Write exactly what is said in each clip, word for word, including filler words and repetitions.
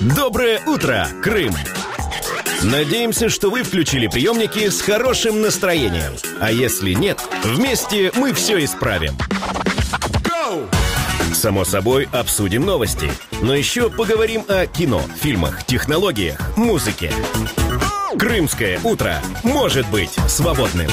Доброе утро, Крым! Надеемся, что вы включили приемники с хорошим настроением. А если нет, вместе мы все исправим. Go! Само собой, обсудим новости. Но еще поговорим о кино, фильмах, технологиях, музыке. Крымское утро может быть свободным.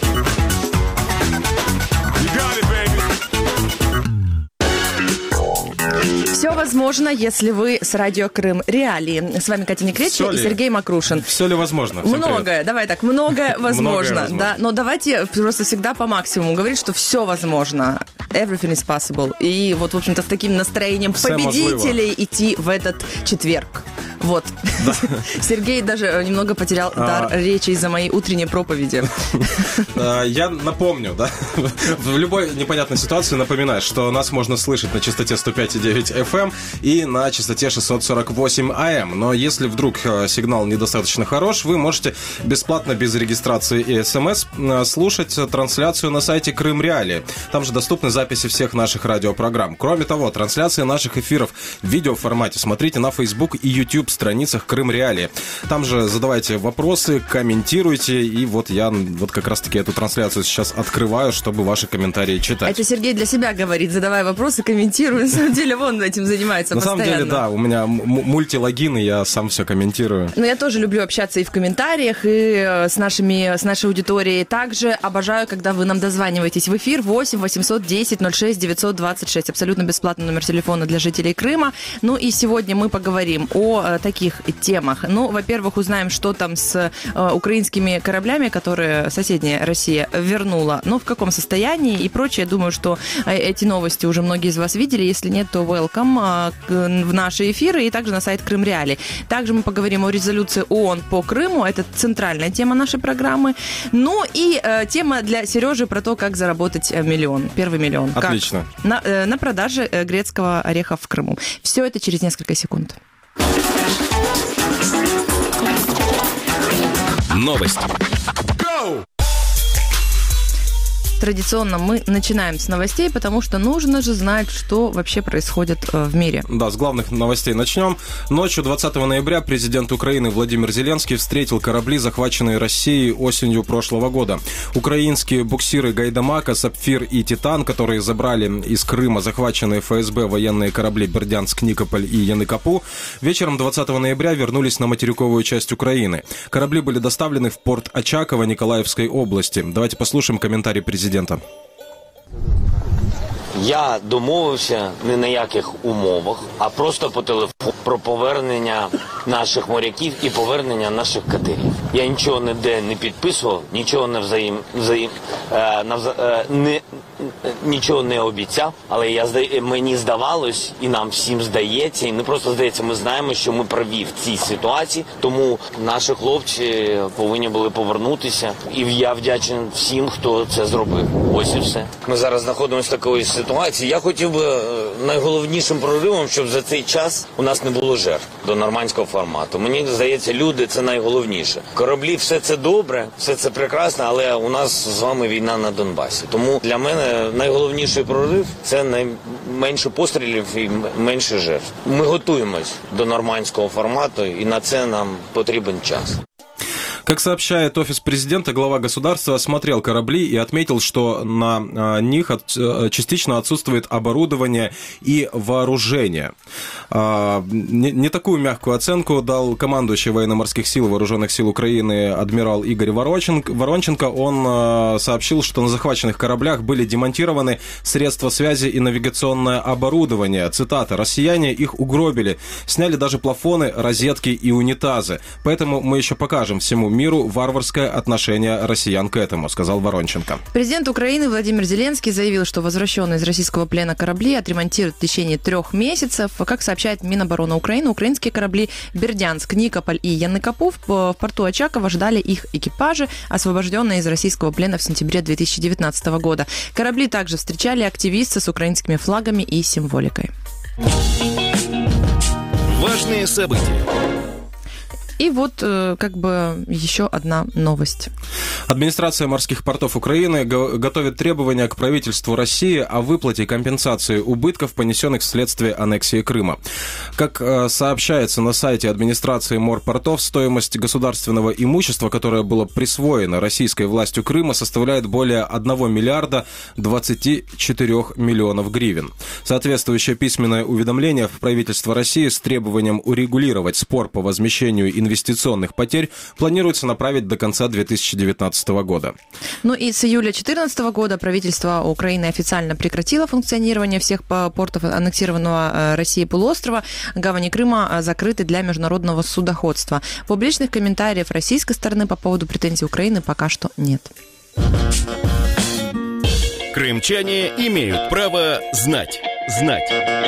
Все возможно, если вы с радио Крым Реалии. С вами Катя Некречи и Сергей Макрушин. Все ли возможно? Всем многое, привет. давай так, многое возможно. Многое возможно. Да, но давайте просто всегда по максимуму говорить, что все возможно. Everything is possible. И вот, в общем-то, с таким настроением Все победителей можливо. идти в этот четверг. Вот. Да. Сергей даже немного потерял дар а... речи из-за моей утренней проповеди. Я напомню, да, в любой непонятной ситуации напоминаю, что нас можно слышать на частоте сто пять и девять эф эм и на частоте шестьсот сорок восемь эй эм. Но если вдруг сигнал недостаточно хорош, вы можете бесплатно, без регистрации и смс, слушать трансляцию на сайте Крым Реалии. Там же доступны записи всех наших радиопрограмм. Кроме того, трансляции наших эфиров в видеоформате смотрите на Facebook и YouTube страницах Крым Реалии. Там же задавайте вопросы, комментируйте, и вот я вот как раз-таки эту трансляцию сейчас открываю, чтобы ваши комментарии читать. Это Сергей для себя говорит, задавай вопросы, комментируй. На самом деле он этим занимается на постоянно. На самом деле, да, у меня м- мультилогин, и я сам все комментирую. Но я тоже люблю общаться и в комментариях, и с, нашими, с нашей аудиторией. Также обожаю, когда вы нам дозваниваетесь в эфир. Восемь восемьсот десять ноль шесть девятьсот двадцать шесть. Абсолютно бесплатный номер телефона для жителей Крыма. Ну и сегодня мы поговорим о таких темах. Ну, во-первых, узнаем, что там с э, украинскими кораблями, которые соседняя Россия вернула, ну, в каком состоянии и прочее. Я думаю, что э, эти новости уже многие из вас видели. Если нет, то welcome э, в наши эфиры и также на сайт Крым Реалии. Также мы поговорим о резолюции ООН по Крыму. Это центральная тема нашей программы. Ну и э, тема для Сережи про то, как заработать миллион. Первый миллион. Отлично. Как? На, э, на продаже грецкого ореха в Крыму. Все это через несколько секунд. Новости. Традиционно мы начинаем с новостей, потому что нужно же знать, что вообще происходит в мире. Да, с главных новостей начнем. Ночью двадцатого ноября президент Украины Владимир Зеленский встретил корабли, захваченные Россией осенью прошлого года. Украинские буксиры «Гайдамака», «Сапфир» и «Титан», которые забрали из Крыма захваченные эф эс бэ военные корабли «Бердянск», «Никополь» и «Яныкапу», вечером двадцатого ноября вернулись на материковую часть Украины. Корабли были доставлены в порт Очаково Николаевской области. Давайте послушаем комментарий президента. Я домовився не на яких умовах, а просто по телефону про повернення наших моряків і повернення наших катерів. Я нічого ніде не підписував, нічого не взаєм, взаєм е, навза, е, не нічого не обіцяв, але я мені здавалось, і нам всім здається, і не просто здається, ми знаємо, що ми праві в цій ситуації, тому наші хлопці повинні були повернутися, і я вдячний всім, хто це зробив. Ось і все. Ми зараз знаходимося в такій ситуації. Я хотів би найголовнішим проривом, щоб за цей час у нас не було жертв до нормандського формату. Мені здається, люди – це найголовніше. Кораблі – все це добре, все це прекрасно, але у нас з вами війна на Донбасі. Тому для мене найголовніший прорив – це найменше пострілів і менше жертв. Ми готуємось до нормандського формату, і на це нам потрібен час. Как сообщает офис президента, глава государства осмотрел корабли и отметил, что на них частично отсутствует оборудование и вооружение. Не такую мягкую оценку дал командующий военно-морских сил Вооруженных сил Украины адмирал Игорь Воронченко. Он сообщил, что на захваченных кораблях были демонтированы средства связи и навигационное оборудование. Цитата: «Россияне их угробили, сняли даже плафоны, розетки и унитазы. Поэтому мы еще покажем всему миру варварское отношение россиян к этому», сказал Воронченко. Президент Украины Владимир Зеленский заявил, что возвращенные из российского плена корабли отремонтируют в течение трех месяцев. Как сообщает Минобороны Украины, украинские корабли «Бердянск», «Никополь» и «Яныкапу» в порту Очаково ждали их экипажи, освобожденные из российского плена в сентябре две тысячи девятнадцатого года. Корабли также встречали активисты с украинскими флагами и символикой. Важные события. И вот как бы еще одна новость. Администрация морских портов Украины готовит требования к правительству России о выплате компенсации убытков, понесенных вследствие аннексии Крыма. Как сообщается на сайте администрации морпортов, стоимость государственного имущества, которое было присвоено российской властью Крыма, составляет более одного миллиарда двадцати четырёх миллионов гривен. Соответствующее письменное уведомление в правительство России с требованием урегулировать спор по возмещению инвестиционных потерь планируется направить до конца две тысячи девятнадцатого года. Ну и с июля две тысячи четырнадцатого года правительство Украины официально прекратило функционирование всех портов аннексированного Россией полуострова. Гавани Крыма закрыты для международного судоходства. Публичных комментариев российской стороны по поводу претензий Украины пока что нет. Крымчане имеют право знать. Знать.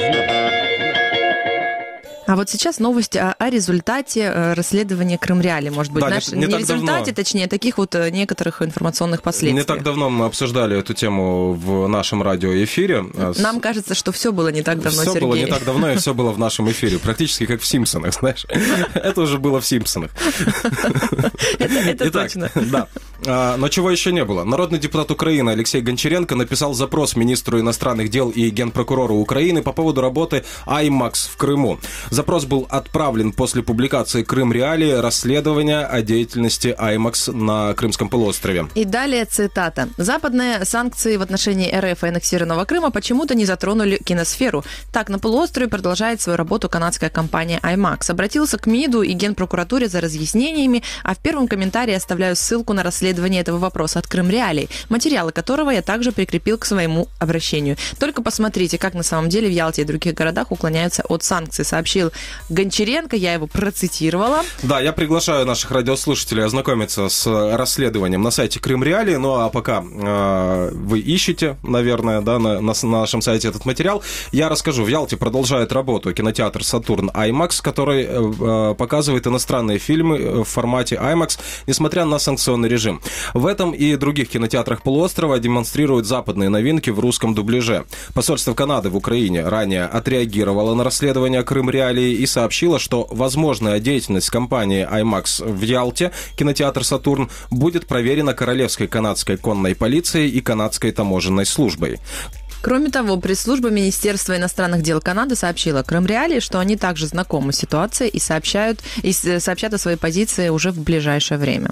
А вот сейчас новость о, о результате расследования Крым-Реалии, может быть, да, знаешь, не, не, не давно. результате, точнее, таких вот некоторых информационных последствий. Не так давно мы обсуждали эту тему в нашем радиоэфире. Нам кажется, что все было не так давно, все Сергей. Все было не так давно, и все было в нашем эфире. Практически как в «Симпсонах», знаешь. Это уже было в «Симпсонах». Это точно. Да. Но чего еще не было? Народный депутат Украины Алексей Гончаренко написал запрос министру иностранных дел и генпрокурору Украины по поводу работы «Аймакс» в Крыму. Запрос был отправлен после публикации «Крым-Реалии» расследования о деятельности «Аймакс» на Крымском полуострове. И далее цитата. «Западные санкции в отношении РФ и аннексированного Крыма почему-то не затронули киносферу. Так, на полуострове продолжает свою работу канадская компания «Аймакс». Обратился к МИДу и Генпрокуратуре за разъяснениями, а в первом комментарии оставляю ссылку на расследование этого вопроса от «Крым-Реалий», материалы которого я также прикрепил к своему обращению. Только посмотрите, как на самом деле в Ялте и других городах уклоняются от санкций», сообщил Гончаренко, я его процитировала. Да, я приглашаю наших радиослушателей ознакомиться с расследованием на сайте Крым-Реалии. Ну а пока э, вы ищете, наверное, да, на, на, на нашем сайте этот материал, я расскажу. В Ялте продолжает работу кинотеатр «Сатурн Аймакс», который э, показывает иностранные фильмы в формате Аймакс, несмотря на санкционный режим. В этом и других кинотеатрах полуострова демонстрируют западные новинки в русском дубляже. Посольство Канады в Украине ранее отреагировало на расследование Крым-Реалии и сообщила, что возможная деятельность компании «Аймакс» в Ялте, кинотеатр «Сатурн», будет проверена Королевской канадской конной полицией и канадской таможенной службой. Кроме того, пресс-служба Министерства иностранных дел Канады сообщила Крым-Реалии, что они также знакомы с ситуацией и сообщают, и сообщат о своей позиции уже в ближайшее время.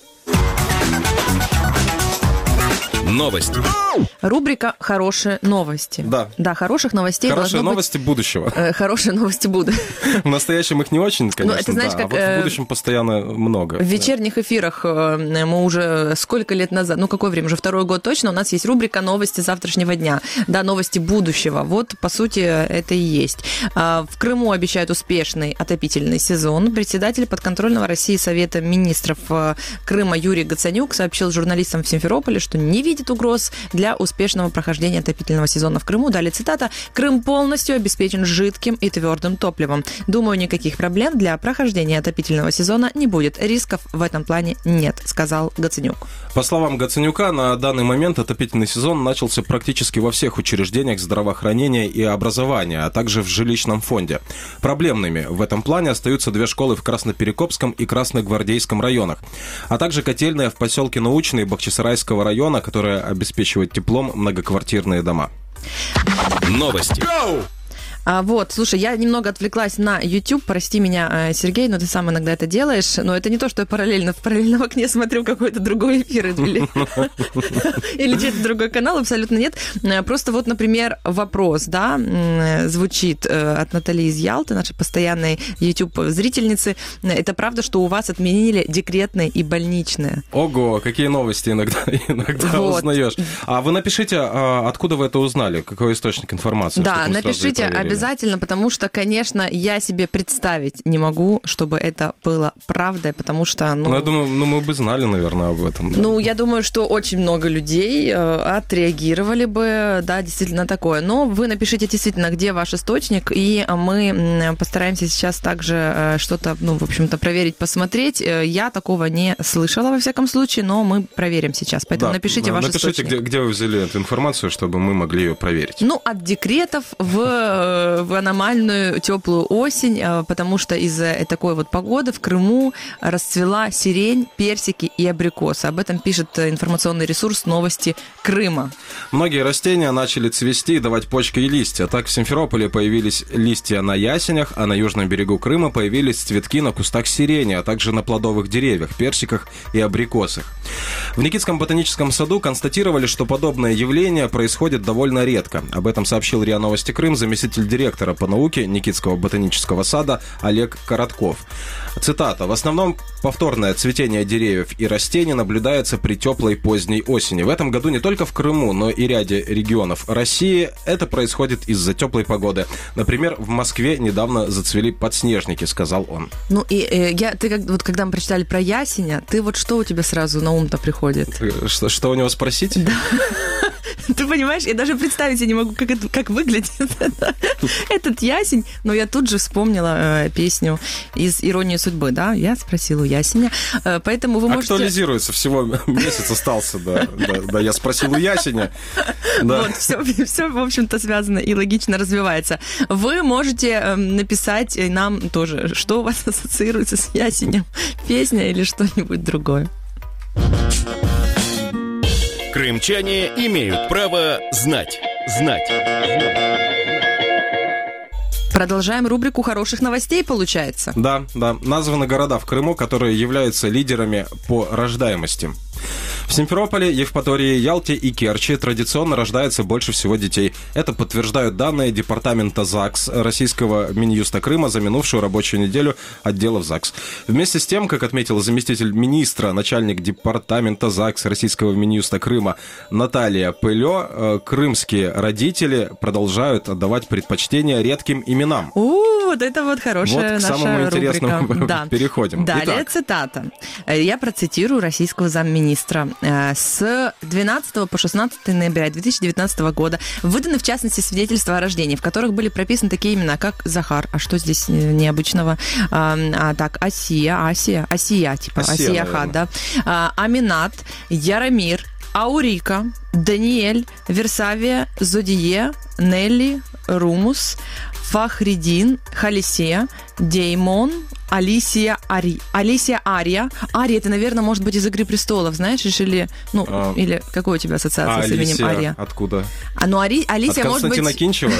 Новости. Рубрика «Хорошие новости». Да. Да, хороших новостей Хорошие новости быть... будущего. Э, хорошие новости будут. В настоящем их не очень, конечно, ну, это, знаешь, да, как, а вот в будущем постоянно много. В вечерних эфирах мы уже сколько лет назад, ну, какое время, уже второй год точно, у нас есть рубрика «Новости завтрашнего дня». Да, новости будущего. Вот, по сути, это и есть. В Крыму обещают успешный отопительный сезон. Председатель подконтрольного России Совета министров Крыма Юрий Гацанюк сообщил журналистам в Симферополе, что не видит угроз для успешного прохождения отопительного сезона в Крыму. Далее цитата. «Крым полностью обеспечен жидким и твердым топливом. Думаю, никаких проблем для прохождения отопительного сезона не будет. Рисков в этом плане нет», сказал Гацанюк. По словам Гацанюка, на данный момент отопительный сезон начался практически во всех учреждениях здравоохранения и образования, а также в жилищном фонде. Проблемными в этом плане остаются две школы в Красноперекопском и Красногвардейском районах, а также котельная в поселке Научный Бахчисарайского района, которая обеспечивает теплом многоквартирные дома. Новости. А, вот, слушай, я немного отвлеклась на YouTube, прости меня, Сергей, но ты сам иногда это делаешь, но это не то, что я параллельно в параллельном окне смотрю какой-то другой эфир или, или чей-то другой канал, абсолютно нет. Просто вот, например, вопрос, да, звучит от Натальи из Ялты, нашей постоянной YouTube-зрительницы. Это правда, что у вас отменили декретные и больничные? Ого, какие новости иногда, иногда вот. узнаешь. А вы напишите, откуда вы это узнали, какой источник информации? Да, напишите обязательно. Обязательно, потому что, конечно, я себе представить не могу, чтобы это было правдой, потому что... Ну, ну я думаю, ну, мы бы знали, наверное, об этом. Да. Ну, я думаю, что очень много людей э, отреагировали бы, да, действительно такое. Но вы напишите действительно, где ваш источник, и мы постараемся сейчас также э, что-то, ну, в общем-то, проверить, посмотреть. Я такого не слышала, во всяком случае, но мы проверим сейчас. Поэтому да, напишите ваш напишите, источник. Напишите, где, где вы взяли эту информацию, чтобы мы могли ее проверить. Ну, от декретов в... в аномальную теплую осень, потому что из-за такой вот погоды в Крыму расцвела сирень, персики и абрикосы. Об этом пишет информационный ресурс «Новости Крыма». Многие растения начали цвести и давать почки и листья. Так в Симферополе появились листья на ясенях, а на южном берегу Крыма появились цветки на кустах сирени, а также на плодовых деревьях, персиках и абрикосах. В Никитском ботаническом саду констатировали, что подобное явление происходит довольно редко. Об этом сообщил РИА Новости Крым заместитель директора по науке Никитского ботанического сада Олег Коротков. Цитата. «В основном повторное цветение деревьев и растений наблюдается при теплой поздней осени. В этом году не только в Крыму, но и ряде регионов России это происходит из-за теплой погоды. Например, в Москве недавно зацвели подснежники», сказал он. Ну и э, я, ты как, вот когда мы прочитали про ясеня, ты вот что у тебя сразу на ум-то приходит? Что, что у него спросить? Да. Ты понимаешь, я даже представить себе не могу, как, это, как выглядит этот ясень, но я тут же вспомнила э, песню из «Иронии судьбы», да, я спросила у ясеня, э, поэтому вы можете... Актуализируется, всего месяц остался, да, да, да, я спросил у ясеня. Да. Вот, все, все, в общем-то, связано и логично развивается. Вы можете э, написать нам тоже, что у вас ассоциируется с ясенем, песня или что-нибудь другое. Крымчане имеют право знать. Знать. Продолжаем рубрику хороших новостей, получается. Да, да. Названы города в Крыму, которые являются лидерами по рождаемости. В Симферополе, Евпатории, Ялте и Керчи традиционно рождается больше всего детей. Это подтверждают данные Департамента ЗАГС Российского Минюста Крыма за минувшую рабочую неделю отделов ЗАГС. Вместе с тем, как отметила заместитель министра, начальник Департамента ЗАГС Российского Минюста Крыма Наталья Пылё, крымские родители продолжают отдавать предпочтение редким именам. У, вот это вот хорошая вот наша к самому рубрика. интересному Да. переходим. Далее Итак. цитата. Я процитирую российского замминистра. С двенадцатого по шестнадцатое ноября две тысячи девятнадцатого года выданы, в частности, свидетельства о рождении, в которых были прописаны такие имена, как Захар, а что здесь необычного? А, а так, Асия, Асия, Асия, типа, Асия, Асия Хад, да. А, Аминат, Яромир, Аурика, Даниэль, Версавия, Зодие, Нелли, Румус, Фахридин, Халисия, Деймон, Алисия Ари. Алисия Ария. Ария, это, наверное, может быть из «Игры престолов», знаешь, решили... Ну, а, или какой у тебя ассоциация а с именем Алисия Ария? Откуда? А, ну, Ари, Алисия, От может быть... Константина Кинчева?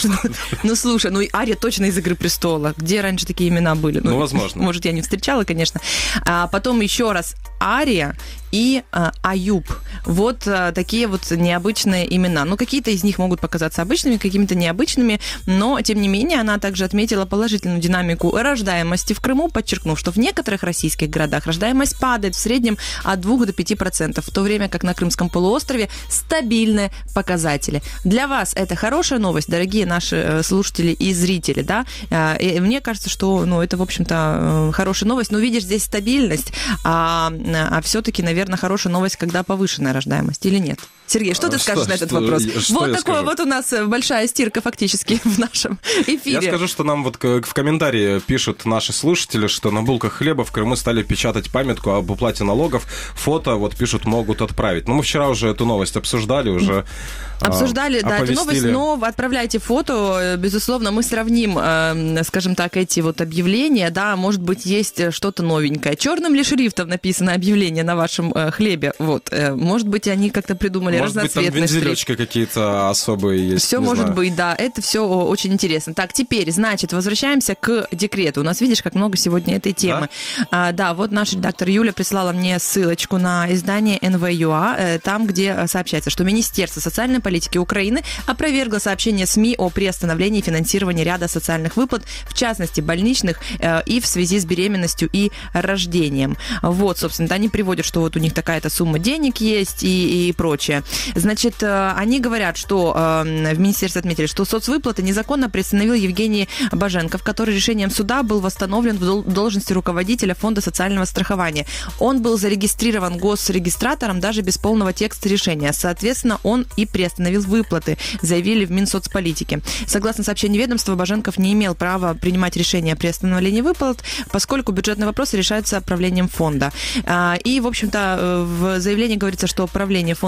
Ну, слушай, ну, Ария точно из «Игры престолов». Где раньше такие имена были? Ну, возможно. Может, я не встречала, конечно. А потом еще раз Ария и а, Аюб. Вот а, такие вот необычные имена. Ну, какие-то из них могут показаться обычными, какими-то необычными, но, тем не менее, она также отметила положительную динамику рождаемости в Крыму, подчеркнув, что в некоторых российских городах рождаемость падает в среднем от двух до пяти процентов, в то время как на Крымском полуострове стабильные показатели. Для вас это хорошая новость, дорогие наши слушатели и зрители, да? И мне кажется, что, ну, это, в общем-то, хорошая новость. Но видишь, здесь стабильность, а, а все-таки, наверное, хорошая новость, когда повышенная рождаемость, или нет? Сергей, что ты что, скажешь на этот что, вопрос? что вот я такое, скажу? вот у нас большая стирка фактически в нашем эфире. Я скажу, что нам вот в комментарии пишут наши слушатели, что на булках хлеба в Крыму стали печатать памятку об уплате налогов. Фото, вот пишут, могут отправить. Но мы вчера уже эту новость обсуждали, уже Обсуждали, а, да, эту новость, оповестили. но отправляйте фото, безусловно, мы сравним, э, скажем так, эти вот объявления, да, может быть, есть что-то новенькое. Черным ли шрифтом написано объявление на вашем э, хлебе, вот, э, может быть, они как-то придумали может разноцветный быть, там шрифт. вензелечки какие-то особые есть. Все может знаю. быть, да, это все очень интересно. Так, теперь, значит, возвращаемся к декрету. У нас, видишь, как много сегодня этой темы. Да, а, да вот наш редактор Юля прислала мне ссылочку на издание эн вэ ю а, э, там, где сообщается, что Министерство социальной политики Украины опровергло сообщение СМИ о приостановлении финансирования ряда социальных выплат, в частности, больничных, э, и в связи с беременностью и рождением. Вот, собственно, они приводят, что вот у них такая-то сумма денег есть и, и прочее. Значит, э, они говорят, что э, в министерстве отметили, что соцвыплаты незаконно приостановил Евгений Боженков, который решением суда был восстановлен в должности руководителя Фонда социального страхования. Он был зарегистрирован госрегистратором даже без полного текста решения. Соответственно, он и приостановил выплаты, заявили в Минсоцполитике. Согласно сообщению ведомства, Боженков не имел права принимать решение о приостановлении выплат, поскольку бюджетные вопросы решаются правлением фонда. И, в общем-то, в заявлении говорится, что правление фонда не собирается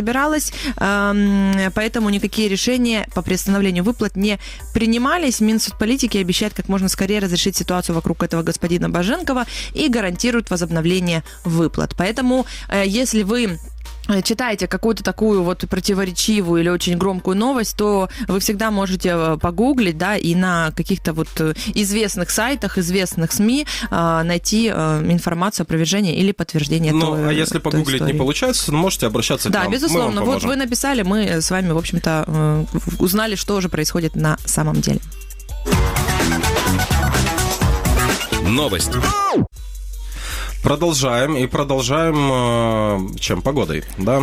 собиралась, поэтому никакие решения по приостановлению выплат не принимались. Минсоцполитики обещает как можно скорее разрешить ситуацию вокруг этого господина Боженкова и гарантирует возобновление выплат. Поэтому, если вы читаете какую-то такую вот противоречивую или очень громкую новость, то вы всегда можете погуглить, да, и на каких-то вот известных сайтах, известных СМИ найти информацию, опровержение или подтверждение. Ну, той, а если погуглить истории. не получается, можете обращаться к да, нам. Да, безусловно. Вот вы написали, мы с вами, в общем-то, узнали, что же происходит на самом деле. Новость. Продолжаем, и продолжаем, чем погодой, да.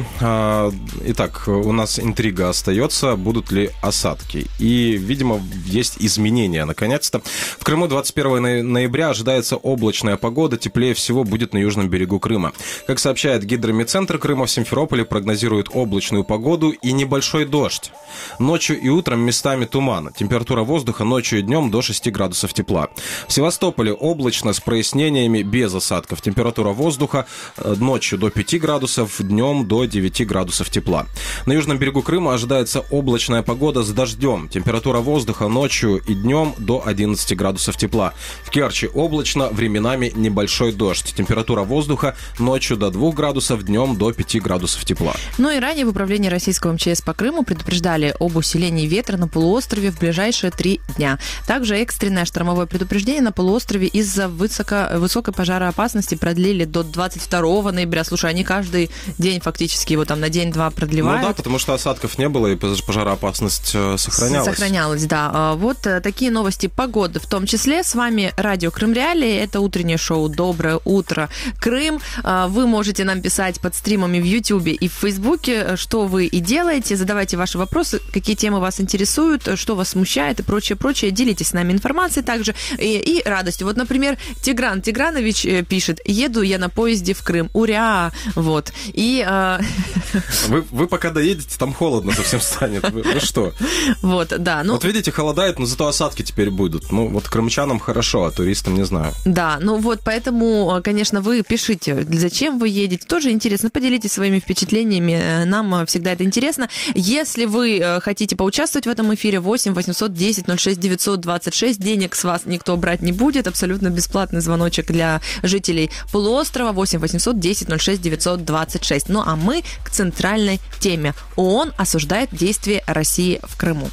Итак, у нас интрига остается, будут ли осадки. И, видимо, есть изменения, наконец-то. В Крыму двадцать первого ноября ожидается облачная погода, теплее всего будет на южном берегу Крыма. Как сообщает Гидромедцентр Крыма, в Симферополе прогнозируют облачную погоду и небольшой дождь. Ночью и утром местами туман. Температура воздуха ночью и днем до шести градусов тепла. В Севастополе облачно с прояснениями без осадков. Температура воздуха ночью до пяти градусов, днем до девяти градусов тепла. На южном берегу Крыма ожидается облачная погода с дождем. Температура воздуха ночью и днем до одиннадцати градусов тепла. В Керчи облачно, временами небольшой дождь. Температура воздуха ночью до двух градусов, днем до пяти градусов тепла. Ну и ранее в управлении российского МЧС по Крыму предупреждали об усилении ветра на полуострове в ближайшие три дня. Также экстренное штормовое предупреждение на полуострове из-за высоко, высокой пожароопасности продлили до двадцать второго ноября. Слушай, они каждый день фактически его там на день-два продлевают. Ну да, потому что осадков не было, и пожароопасность сохранялась. Сохранялась, да. Вот такие новости погоды в том числе. С вами радио Крым Реалии. Это утреннее шоу «Доброе утро, Крым». Вы можете нам писать под стримами в Ютубе и в Фейсбуке, что вы и делаете. Задавайте ваши вопросы, какие темы вас интересуют, что вас смущает и прочее, прочее. Делитесь с нами информацией также и, и радостью. Вот, например, Тигран Тигранович пишет: еду я на поезде в Крым. Уря! Вот. И... Э... Вы, вы пока доедете, там холодно совсем станет. Вы, вы что? Вот, да. Ну... Вот видите, холодает, но зато осадки теперь будут. Ну, вот крымчанам хорошо, а туристам не знаю. Да, ну вот, поэтому, конечно, вы пишите, зачем вы едете. Тоже интересно. Поделитесь своими впечатлениями. Нам всегда это интересно. Если вы хотите поучаствовать в этом эфире, восемь восемьсот десять ноль шесть девятьсот двадцать шесть. Денег с вас никто брать не будет. Абсолютно бесплатный звоночек для жителей полуострова. восемь восемьсот десять ноль шесть девятьсот двадцать шесть. Ну а мы к центральной теме. ООН осуждает действия России в Крыму.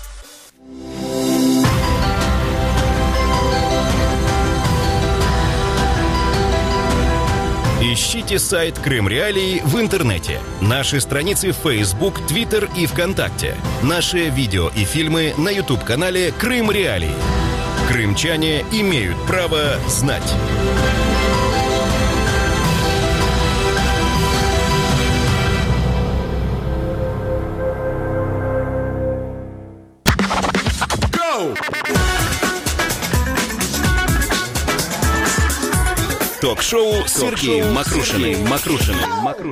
Ищите сайт Крым Реалии в интернете. Наши страницы в Facebook, Twitter и ВКонтакте. Наши видео и фильмы на YouTube-канале Крым Реалии. Крымчане имеют право знать. Ток-шоу с Сергеем Макрушиным. Макрушиным.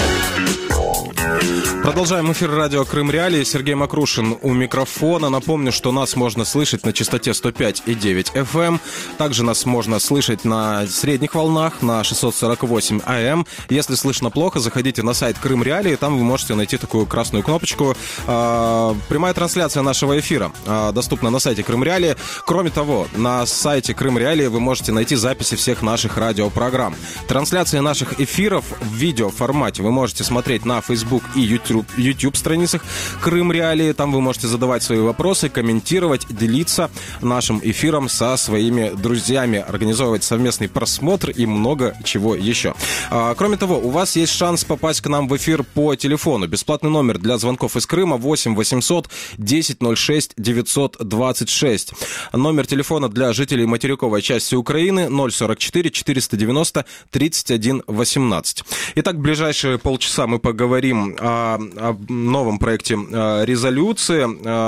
Продолжаем эфир радио Крым Реалии. Сергей Макрушин у микрофона. Напомню, что нас можно слышать на частоте сто пять и девять эф эм. Также нас можно слышать на средних волнах на шестьсот сорок восемь эй эм. Если слышно плохо, заходите на сайт Крым Реалии. Там вы можете найти такую красную кнопочку. Прямая трансляция нашего эфира доступна на сайте Крым Реалии. Кроме того, на сайте Крым Реалии вы можете найти записи всех наших радиопрограмм. Трансляции наших эфиров в видеоформате вы можете смотреть на Facebook и YouTube, YouTube страницах Крым Реалии. Там вы можете задавать свои вопросы, комментировать, делиться нашим эфиром со своими друзьями, организовывать совместный просмотр и много чего еще. А, кроме того, у вас есть шанс попасть к нам в эфир по телефону. Бесплатный номер для звонков из Крыма восемь восемьсот десять ноль шесть девятьсот двадцать шесть. Номер телефона для жителей материковой части Украины ноль сорок четыре четыреста девяносто тридцать один восемнадцать. Итак, в ближайшие полчаса мы поговорим о, о новом проекте резолюции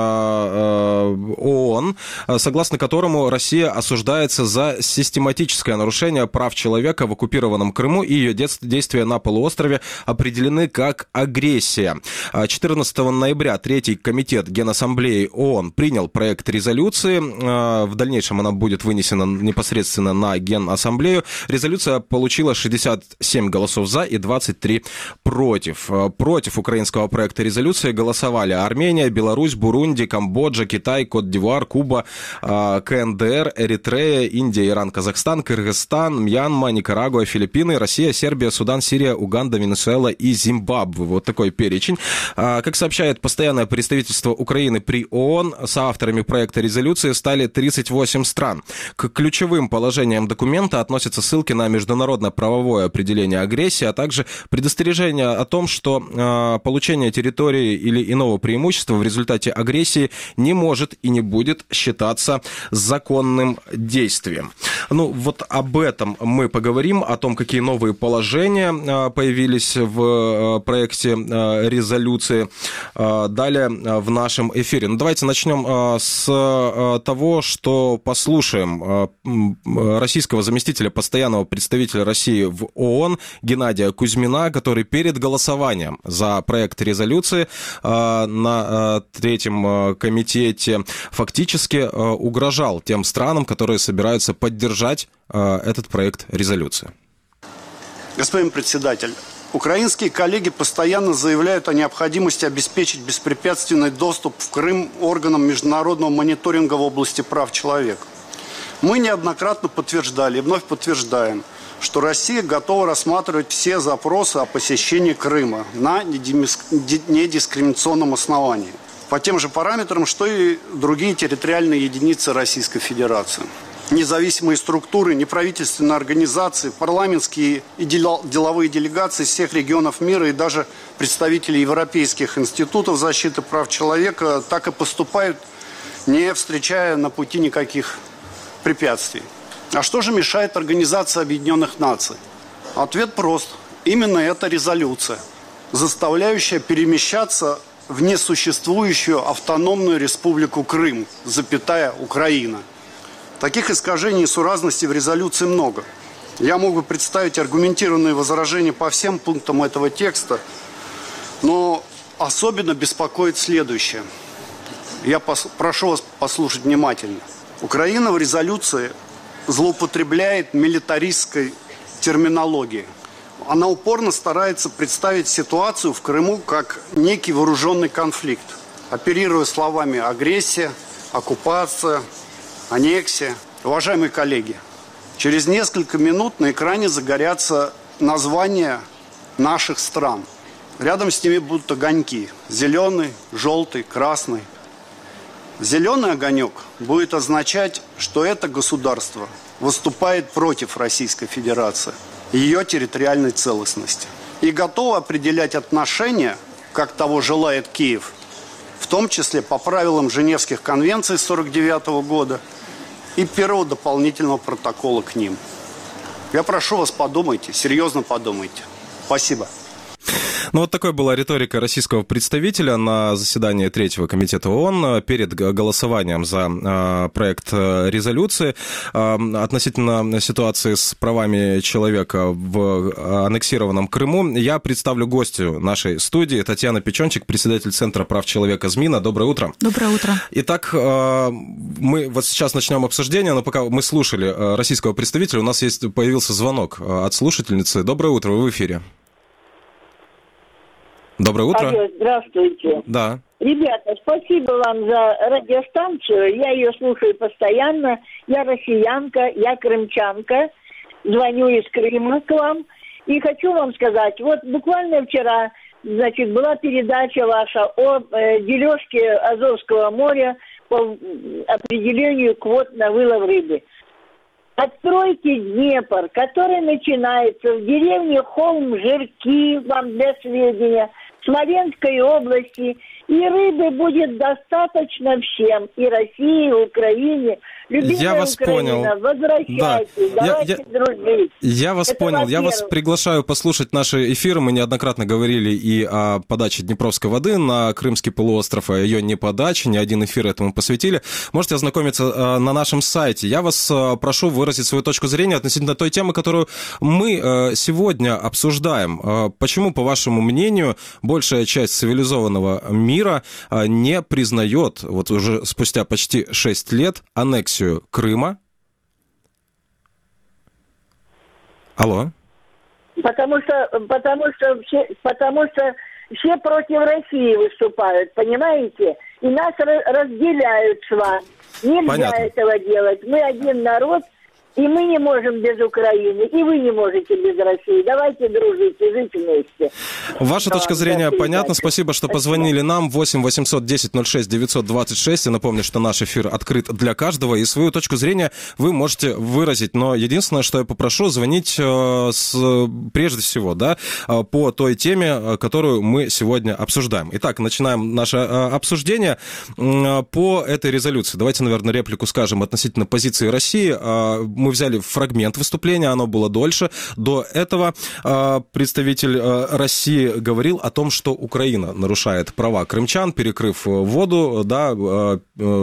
ООН, согласно которому Россия осуждается за систематическое нарушение прав человека в оккупированном Крыму, и ее действия на полуострове определены как агрессия. четырнадцатого ноября Третий комитет Генассамблеи ООН принял проект резолюции. В дальнейшем она будет вынесена непосредственно на Генассамблею. Резолюция резолюция получила шестьдесят семь голосов за и двадцать три против. Против украинского проекта резолюции голосовали Армения, Беларусь, Бурунди, Камбоджа, Китай, Кот-д'Ивуар, Куба, КНДР, Эритрея, Индия, Иран, Казахстан, Кыргызстан, Мьянма, Никарагуа, Филиппины, Россия, Сербия, Судан, Сирия, Уганда, Венесуэла и Зимбабве. Вот такой перечень. Как сообщает постоянное представительство Украины при ООН, соавторами проекта резолюции стали тридцать восемь стран. К ключевым положениям документа относятся ссылки на международно-правовое определение агрессии, а также предостережение о том, что э, получение территории или иного преимущества в результате агрессии не может и не будет считаться законным действием. Ну, вот об этом мы поговорим, о том, какие новые положения э, появились в э, проекте э, резолюции э, далее э, в нашем эфире. Ну, давайте начнем э, с э, того, что послушаем э, российского заместителя постоянного представителя России в ООН Геннадия Кузьмина, который перед голосованием за проект резолюции э, на э, третьем э, комитете фактически э, угрожал тем странам, которые собираются поддержать э, этот проект резолюции. Господин председатель, украинские коллеги постоянно заявляют о необходимости обеспечить беспрепятственный доступ в Крым органам международного мониторинга в области прав человека. Мы неоднократно подтверждали и вновь подтверждаем, что Россия готова рассматривать все запросы о посещении Крыма на недискриминационном основании, по тем же параметрам, что и другие территориальные единицы Российской Федерации. Независимые структуры, неправительственные организации, парламентские и деловые делегации из всех регионов мира и даже представители европейских институтов защиты прав человека так и поступают, не встречая на пути никаких препятствий. А что же мешает Организации Объединенных Наций? Ответ прост. Именно эта резолюция, заставляющая перемещаться в несуществующую автономную республику Крым, запятая Украина. Таких искажений и несуразностей в резолюции много. Я мог бы представить аргументированные возражения по всем пунктам этого текста, но особенно беспокоит следующее. Я пос- прошу вас послушать внимательно. Украина в резолюции злоупотребляет милитаристской терминологией. Она упорно старается представить ситуацию в Крыму как некий вооруженный конфликт, оперируя словами агрессия, оккупация, аннексия. Уважаемые коллеги, через несколько минут на экране загорятся названия наших стран. Рядом с ними будут огоньки. Зеленый, желтый, красный. Зеленый огонек будет означать, что это государство выступает против Российской Федерации, ее территориальной целостности. И готово определять отношения, как того желает Киев, в том числе по правилам Женевских конвенций сорок девятого года и первого дополнительного протокола к ним. Я прошу вас, подумайте, серьезно подумайте. Спасибо. Ну, вот такой была риторика российского представителя на заседании третьего комитета ООН перед голосованием за э, проект резолюции э, относительно ситуации с правами человека в аннексированном Крыму. Я представлю гостью нашей студии, Татьяна Печенчик, председатель Центра прав человека ЗМИНа. Доброе утро. Доброе утро. Итак, э, мы вот сейчас начнем обсуждение, но пока мы слушали российского представителя, у нас есть, появился звонок от слушательницы. Доброе утро, вы в эфире. Доброе утро. Алло, здравствуйте. Да. Ребята, спасибо вам за радиостанцию. Я ее слушаю постоянно. Я россиянка, я крымчанка. Звоню из Крыма к вам. И хочу вам сказать, вот буквально вчера, значит, была передача ваша о э, дележке Азовского моря по определению квот на вылов рыбы. Откройте Днепр, который начинается в деревне Холм-Жирки, вам для сведения, Смоленской области, и рыбы будет достаточно всем, и России, и Украине. Любимая я вас Украина, понял. Возвращайтесь, Да. давайте я, я, дружить. Я вас Это понял. Я вас во-первых. приглашаю послушать наши эфиры. Мы неоднократно говорили и о подаче Днепровской воды на Крымский полуостров, о ее неподаче. Ни один эфир этому посвятили. Можете ознакомиться на нашем сайте. Я вас прошу выразить свою точку зрения относительно той темы, которую мы сегодня обсуждаем. Почему, по вашему мнению, большая часть цивилизованного мира не признает, вот уже спустя почти шесть лет, аннексию Крыма? Алло. Потому что, потому что, все, потому что все против России выступают, понимаете? И нас разделяют с вами. Нельзя Понятно. этого делать. Мы один народ, и мы не можем без Украины, и вы не можете без России. Давайте дружить и жить вместе. Ваша точка зрения понятна. Спасибо, что позвонили нам. восемь восемьсот десять ноль шесть девятьсот двадцать шесть. Я напомню, что наш эфир открыт для каждого, и свою точку зрения вы можете выразить. Но единственное, что я попрошу, звонить э, с, прежде всего, да, по той теме, которую мы сегодня обсуждаем. Итак, начинаем наше э, обсуждение э, по этой резолюции. Давайте, наверное, реплику скажем относительно позиции России. Э, мы взяли фрагмент выступления, оно было дольше. До этого э, представитель э, России говорил о том, что Украина нарушает права крымчан, перекрыв воду, да, э,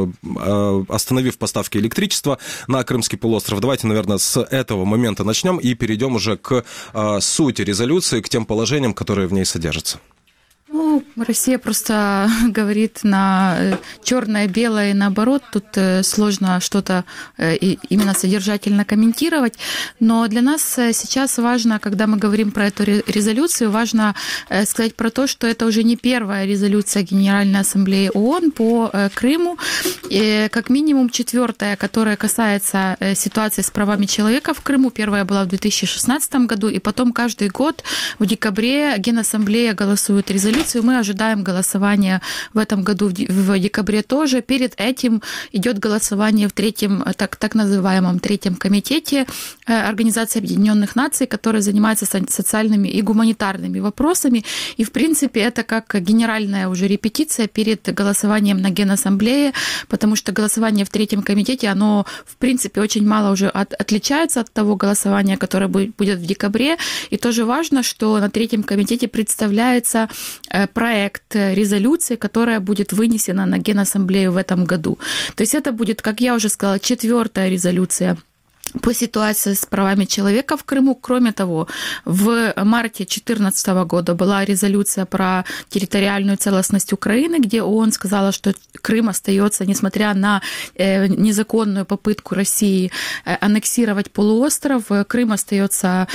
э, остановив поставки электричества на Крымский полуостров. Давайте, наверное, с этого момента начнем и перейдем уже к э, сути резолюции, к тем положениям, которые в ней содержатся. Ну, Россия просто говорит на черное-белое и наоборот. Тут сложно что-то именно содержательно комментировать. Но для нас сейчас важно, когда мы говорим про эту резолюцию, важно сказать про то, что это уже не первая резолюция Генеральной Ассамблеи ООН по Крыму. И как минимум четвертая, которая касается ситуации с правами человека в Крыму. Первая была в две тысячи шестнадцатом году. И потом каждый год в декабре Генассамблея голосует резолюцию. Мы ожидаем голосования в этом году в декабре тоже. Перед этим идет голосование в третьем, так, так называемом третьем комитете Организации Объединенных Наций, который занимается социальными и гуманитарными вопросами. И, в принципе, это как генеральная уже репетиция перед голосованием на Генассамблее, потому что голосование в третьем комитете, оно, в принципе, очень мало уже от, отличается от того голосования, которое будет в декабре. И тоже важно, что на третьем комитете представляется проект резолюции, которая будет вынесена на Генассамблею в этом году. То есть это будет, как я уже сказала, четвертая резолюция по ситуации с правами человека в Крыму. Кроме того, в марте две тысячи четырнадцатого года была резолюция про территориальную целостность Украины, где ООН сказала, что Крым остается, несмотря на незаконную попытку России аннексировать полуостров, Крым остается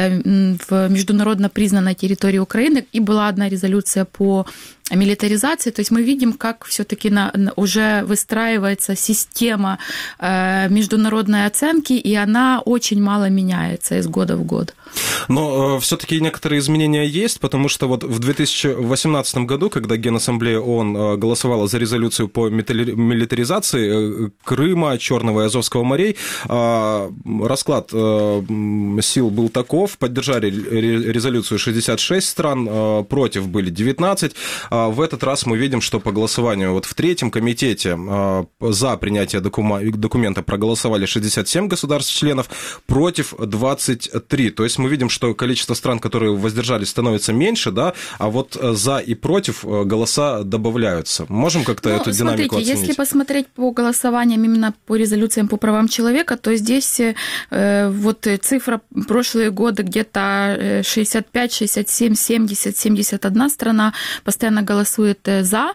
в международно признанной территории Украины. И была одна резолюция по милитаризации, то есть мы видим, как все-таки на, на, уже выстраивается система э, международной оценки, и она очень мало меняется из года в год. Но э, все-таки некоторые изменения есть, потому что вот в две тысячи восемнадцатом году, когда Генассамблея ООН голосовала за резолюцию по милитаризации э, Крыма, Черного и Азовского морей, э, расклад э, сил был таков: поддержали резолюцию шестьдесят шесть стран, э, против были девятнадцать. В этот раз мы видим, что по голосованию вот в третьем комитете за принятие документа проголосовали шестьдесят семь государств-членов, против двадцать три. То есть мы видим, что количество стран, которые воздержались, становится меньше, да, а вот за и против голоса добавляются. Можем как-то ну, эту смотрите, динамику оценить? Если посмотреть по голосованиям именно по резолюциям по правам человека, то здесь э, вот цифра прошлые годы где-то шестьдесят пять, шестьдесят семь, семьдесят, семьдесят одна страна постоянно голосует за.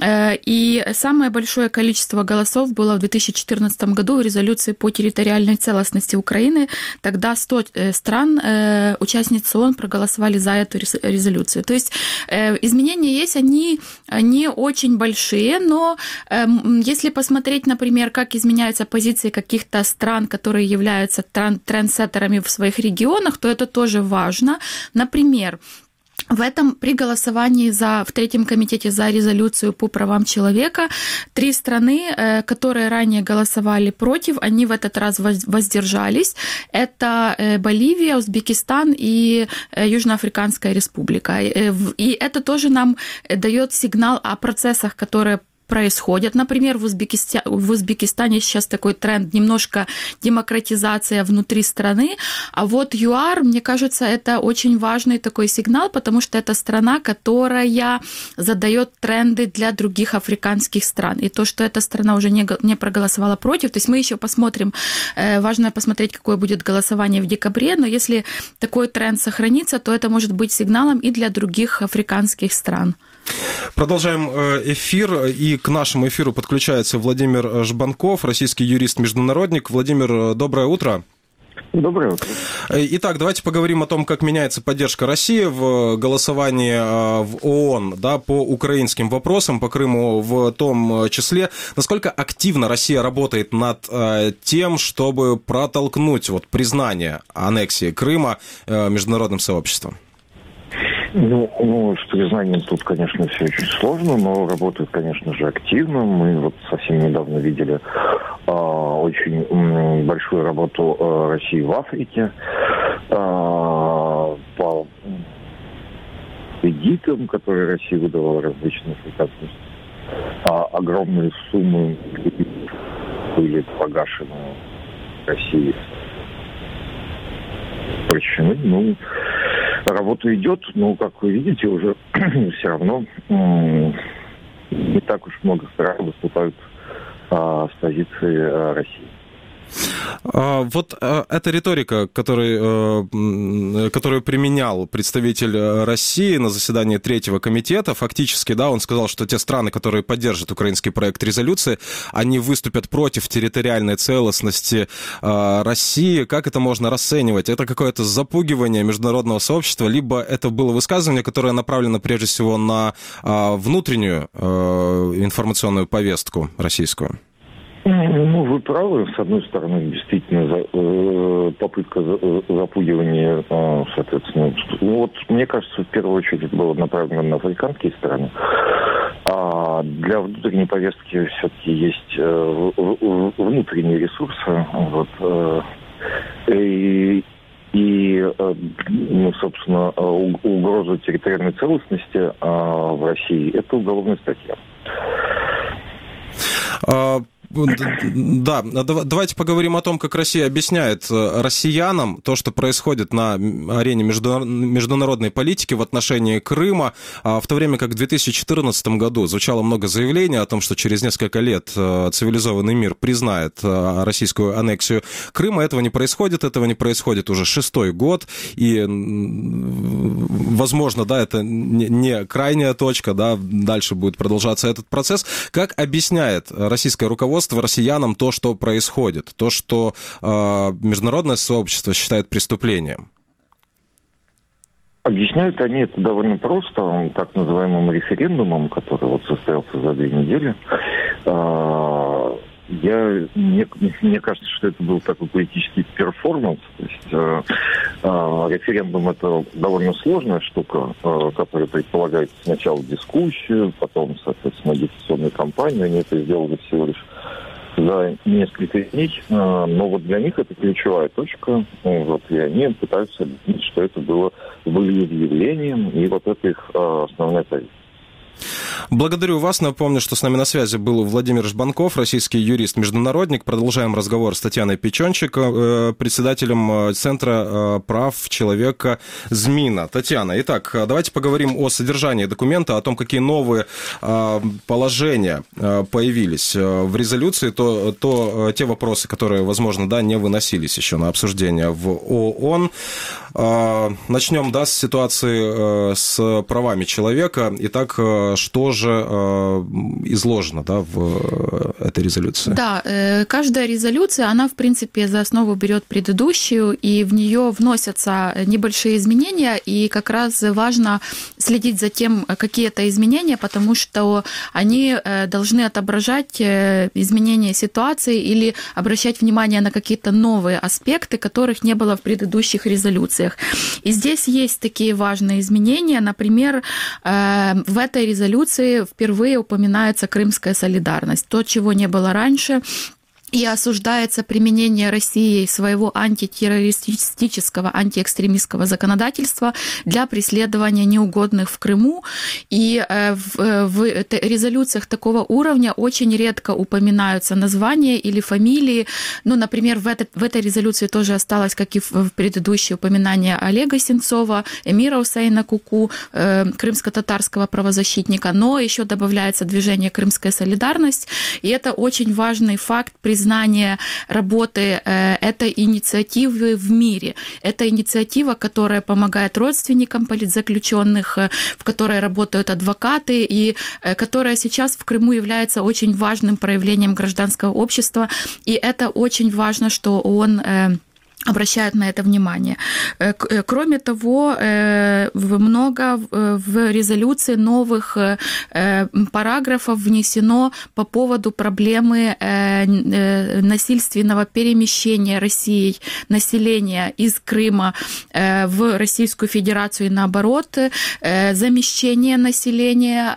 И самое большое количество голосов было в две тысячи четырнадцатом году в резолюции по территориальной целостности Украины. Тогда сто стран, участниц ООН, проголосовали за эту резолюцию. То есть изменения есть, они не очень большие, но если посмотреть, например, как изменяются позиции каких-то стран, которые являются трендсеттерами в своих регионах, то это тоже важно. Например, в этом при голосовании за, в третьем комитете за резолюцию по правам человека три страны, которые ранее голосовали против, они в этот раз воздержались. Это Боливия, Узбекистан и Южноафриканская республика. И это тоже нам дает сигнал о процессах, которые происходят. Например, в Узбекистане, в Узбекистане сейчас такой тренд, немножко демократизация внутри страны, а вот ЮАР, мне кажется, это очень важный такой сигнал, потому что это страна, которая задает тренды для других африканских стран. И то, что эта страна уже не, не проголосовала против, то есть мы еще посмотрим, важно посмотреть, какое будет голосование в декабре, но если такой тренд сохранится, то это может быть сигналом и для других африканских стран. Продолжаем эфир, и к нашему эфиру подключается Владимир Жбанков, российский юрист-международник. Владимир, доброе утро. Доброе утро. Итак, давайте поговорим о том, как меняется поддержка России в голосовании в ООН, да, по украинским вопросам, по Крыму в том числе. Насколько активно Россия работает над тем, чтобы протолкнуть вот, признание аннексии Крыма международным сообществом? Ну, ну, с признанием тут, конечно, все очень сложно, но работают, конечно же, активно. Мы вот совсем недавно видели э, очень э, большую работу э, России в Африке э, по кредитам, которые Россия выдавала различным африканским. А огромные суммы были погашены Россией. Причины, ну... Работа идет, но, как вы видите, уже все равно м- не так уж много стран выступают а, с позиции а, России. Вот эта риторика, который, которую применял представитель России на заседании третьего комитета, фактически, да, он сказал, что те страны, которые поддержат украинский проект резолюции, они выступят против территориальной целостности России. Как это можно расценивать? Это какое-то запугивание международного сообщества, либо это было высказывание, которое направлено прежде всего на внутреннюю информационную повестку российскую? Ну, вы правы. С одной стороны, действительно, за, э, попытка за, запугивания, э, соответственно. Ну, вот, мне кажется, в первую очередь это было направлено на африканские страны. А для внутренней повестки все-таки есть э, внутренние ресурсы. Вот, э, и, и ну, собственно, угроза территориальной целостности э, в России – это уголовная статья. Да, давайте поговорим о том, как Россия объясняет россиянам то, что происходит на арене международной политики в отношении Крыма, в то время как в две тысячи четырнадцатом году звучало много заявлений о том, что через несколько лет цивилизованный мир признает российскую аннексию Крыма. Этого не происходит, этого не происходит уже шестой год, и, возможно, да, это не крайняя точка, да, дальше будет продолжаться этот процесс. Как объясняет российское руководство россиянам то, что происходит, то, что э, международное сообщество считает преступлением? Объясняют они это довольно просто, так называемым референдумом, который вот состоялся за две недели. Э, я, мне, мне кажется, что это был такой политический перформанс. То есть э, э, референдум – это довольно сложная штука, э, которая предполагает сначала дискуссию, потом, соответственно, агитационную кампанию. Они это сделали всего лишь за несколько дней, но вот для них это ключевая точка, вот, и они пытаются объяснить, что это было волеизъявлением, и вот это их основная позиция. Благодарю вас. Напомню, что с нами на связи был Владимир Жбанков, российский юрист-международник. Продолжаем разговор с Татьяной Печенчик, председателем Центра прав человека ЗМИНа. Татьяна, итак, давайте поговорим о содержании документа, о том, какие новые положения появились в резолюции, то, то те вопросы, которые, возможно, да, не выносились еще на обсуждение в ООН. Начнем, да, с ситуации с правами человека. Итак, что же изложено, да, в этой резолюции? Да, каждая резолюция, она, в принципе, за основу берет предыдущую, и в нее вносятся небольшие изменения, и как раз важно следить за тем, какие это изменения, потому что они должны отображать изменения ситуации или обращать внимание на какие-то новые аспекты, которых не было в предыдущих резолюциях. И здесь есть такие важные изменения. Например, в этой резолюции впервые упоминается крымская солидарность. То, чего не было раньше. И осуждается применение Россией своего антитеррористического, антиэкстремистского законодательства для преследования неугодных в Крыму. И в, в резолюциях такого уровня очень редко упоминаются названия или фамилии. Ну, например, в, этот, в этой резолюции тоже осталось, как и в предыдущее, упоминание Олега Сенцова, эмира Усейна Куку, крымско-татарского правозащитника, но еще добавляется движение «Крымская солидарность». И это очень важный факт признания признание работы этой инициативы в мире. Это инициатива, которая помогает родственникам политзаключенных, в которой работают адвокаты, и которая сейчас в Крыму является очень важным проявлением гражданского общества. И это очень важно, что ООН обращают на это внимание. Кроме того, много в резолюции новых параграфов внесено по поводу проблемы насильственного перемещения Россией населения из Крыма в Российскую Федерацию и наоборот, замещение населения,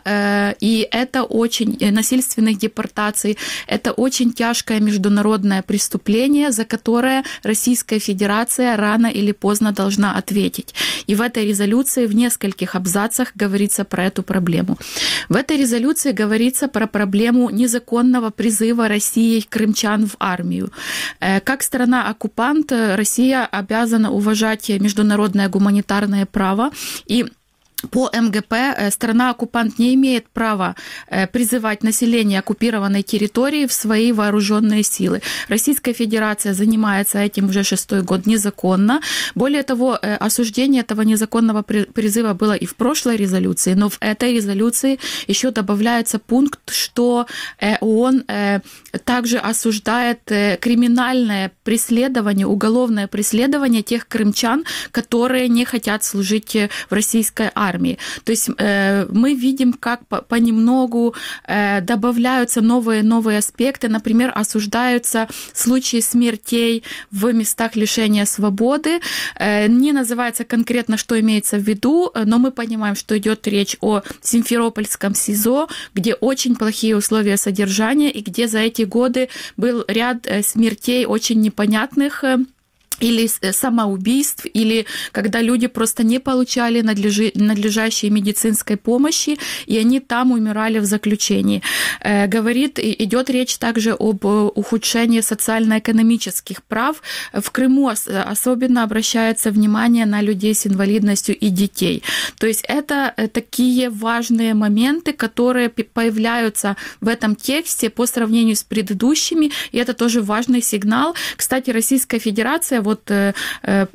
и это очень, насильственных депортаций, это очень тяжкое международное преступление, за которое Российская Федерация рано или поздно должна ответить. И в этой резолюции в нескольких абзацах говорится про эту проблему. В этой резолюции говорится про проблему незаконного призыва Россией крымчан в армию. Как страна-оккупант, Россия обязана уважать международное гуманитарное право, и по МГП страна-оккупант не имеет права призывать население оккупированной территории в свои вооруженные силы. Российская Федерация занимается этим уже шестой год незаконно. Более того, осуждение этого незаконного призыва было и в прошлой резолюции, но в этой резолюции еще добавляется пункт, что ООН также осуждает криминальное преследование, уголовное преследование тех крымчан, которые не хотят служить в российской армии. То есть э, мы видим, как понемногу э, добавляются новые новые аспекты. Например, осуждаются случаи смертей в местах лишения свободы. Э, не называется конкретно, что имеется в виду, но мы понимаем, что идет речь о Симферопольском СИЗО, где очень плохие условия содержания и где за эти годы был ряд смертей очень непонятных, или самоубийств, или когда люди просто не получали надлежи, надлежащей медицинской помощи, и они там умирали в заключении. Э, говорит, идет речь также об ухудшении социально-экономических прав. В Крыму особенно обращается внимание на людей с инвалидностью и детей. То есть это такие важные моменты, которые появляются в этом тексте по сравнению с предыдущими, и это тоже важный сигнал. Кстати, Российская Федерация вот э, э,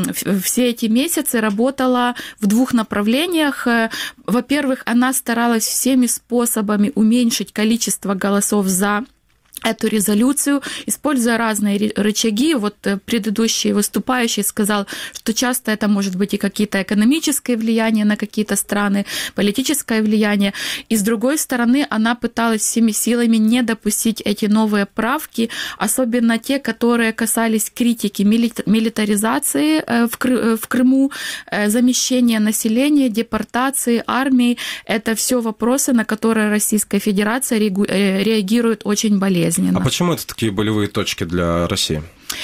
все эти месяцы работала в двух направлениях. Во-первых, она старалась всеми способами уменьшить количество голосов за эту резолюцию, используя разные рычаги. Вот предыдущий выступающий сказал, что часто это может быть и какие-то экономические влияния на какие-то страны, политическое влияние. И с другой стороны, она пыталась всеми силами не допустить эти новые правки, особенно те, которые касались критики милитаризации в Крыму, замещения населения, депортации, армии. Это все вопросы, на которые Российская Федерация реагирует очень болезненно. А почему это такие болевые точки для России?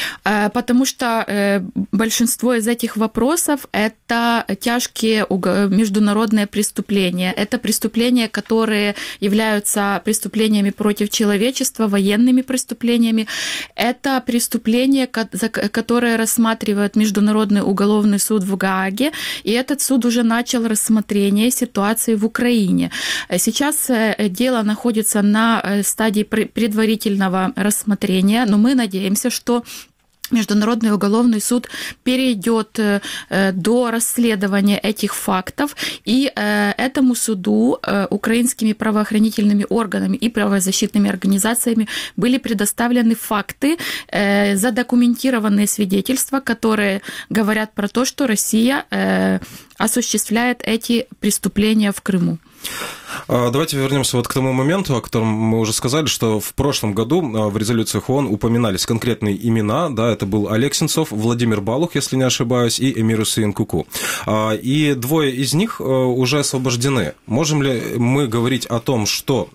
Потому что большинство из этих вопросов – это тяжкие международные преступления. Это преступления, которые являются преступлениями против человечества, военными преступлениями. Это преступления, которые рассматривает Международный уголовный суд в Гааге, и этот суд уже начал рассмотрение ситуации в Украине. Сейчас дело находится на стадии предварительного рассмотрения, но мы надеемся, что Международный уголовный суд перейдет до расследования этих фактов, и этому суду украинскими правоохранительными органами и правозащитными организациями были предоставлены факты, задокументированные свидетельства, которые говорят про то, что Россия осуществляет эти преступления в Крыму. Давайте вернемся вот к тому моменту, о котором мы уже сказали, что в прошлом году в резолюциях ООН упоминались конкретные имена, да, это был Олег Сенцов, Владимир Балух, если не ошибаюсь, и Эмир Усейн Куку. И двое из них уже освобождены. Можем ли мы говорить о том, что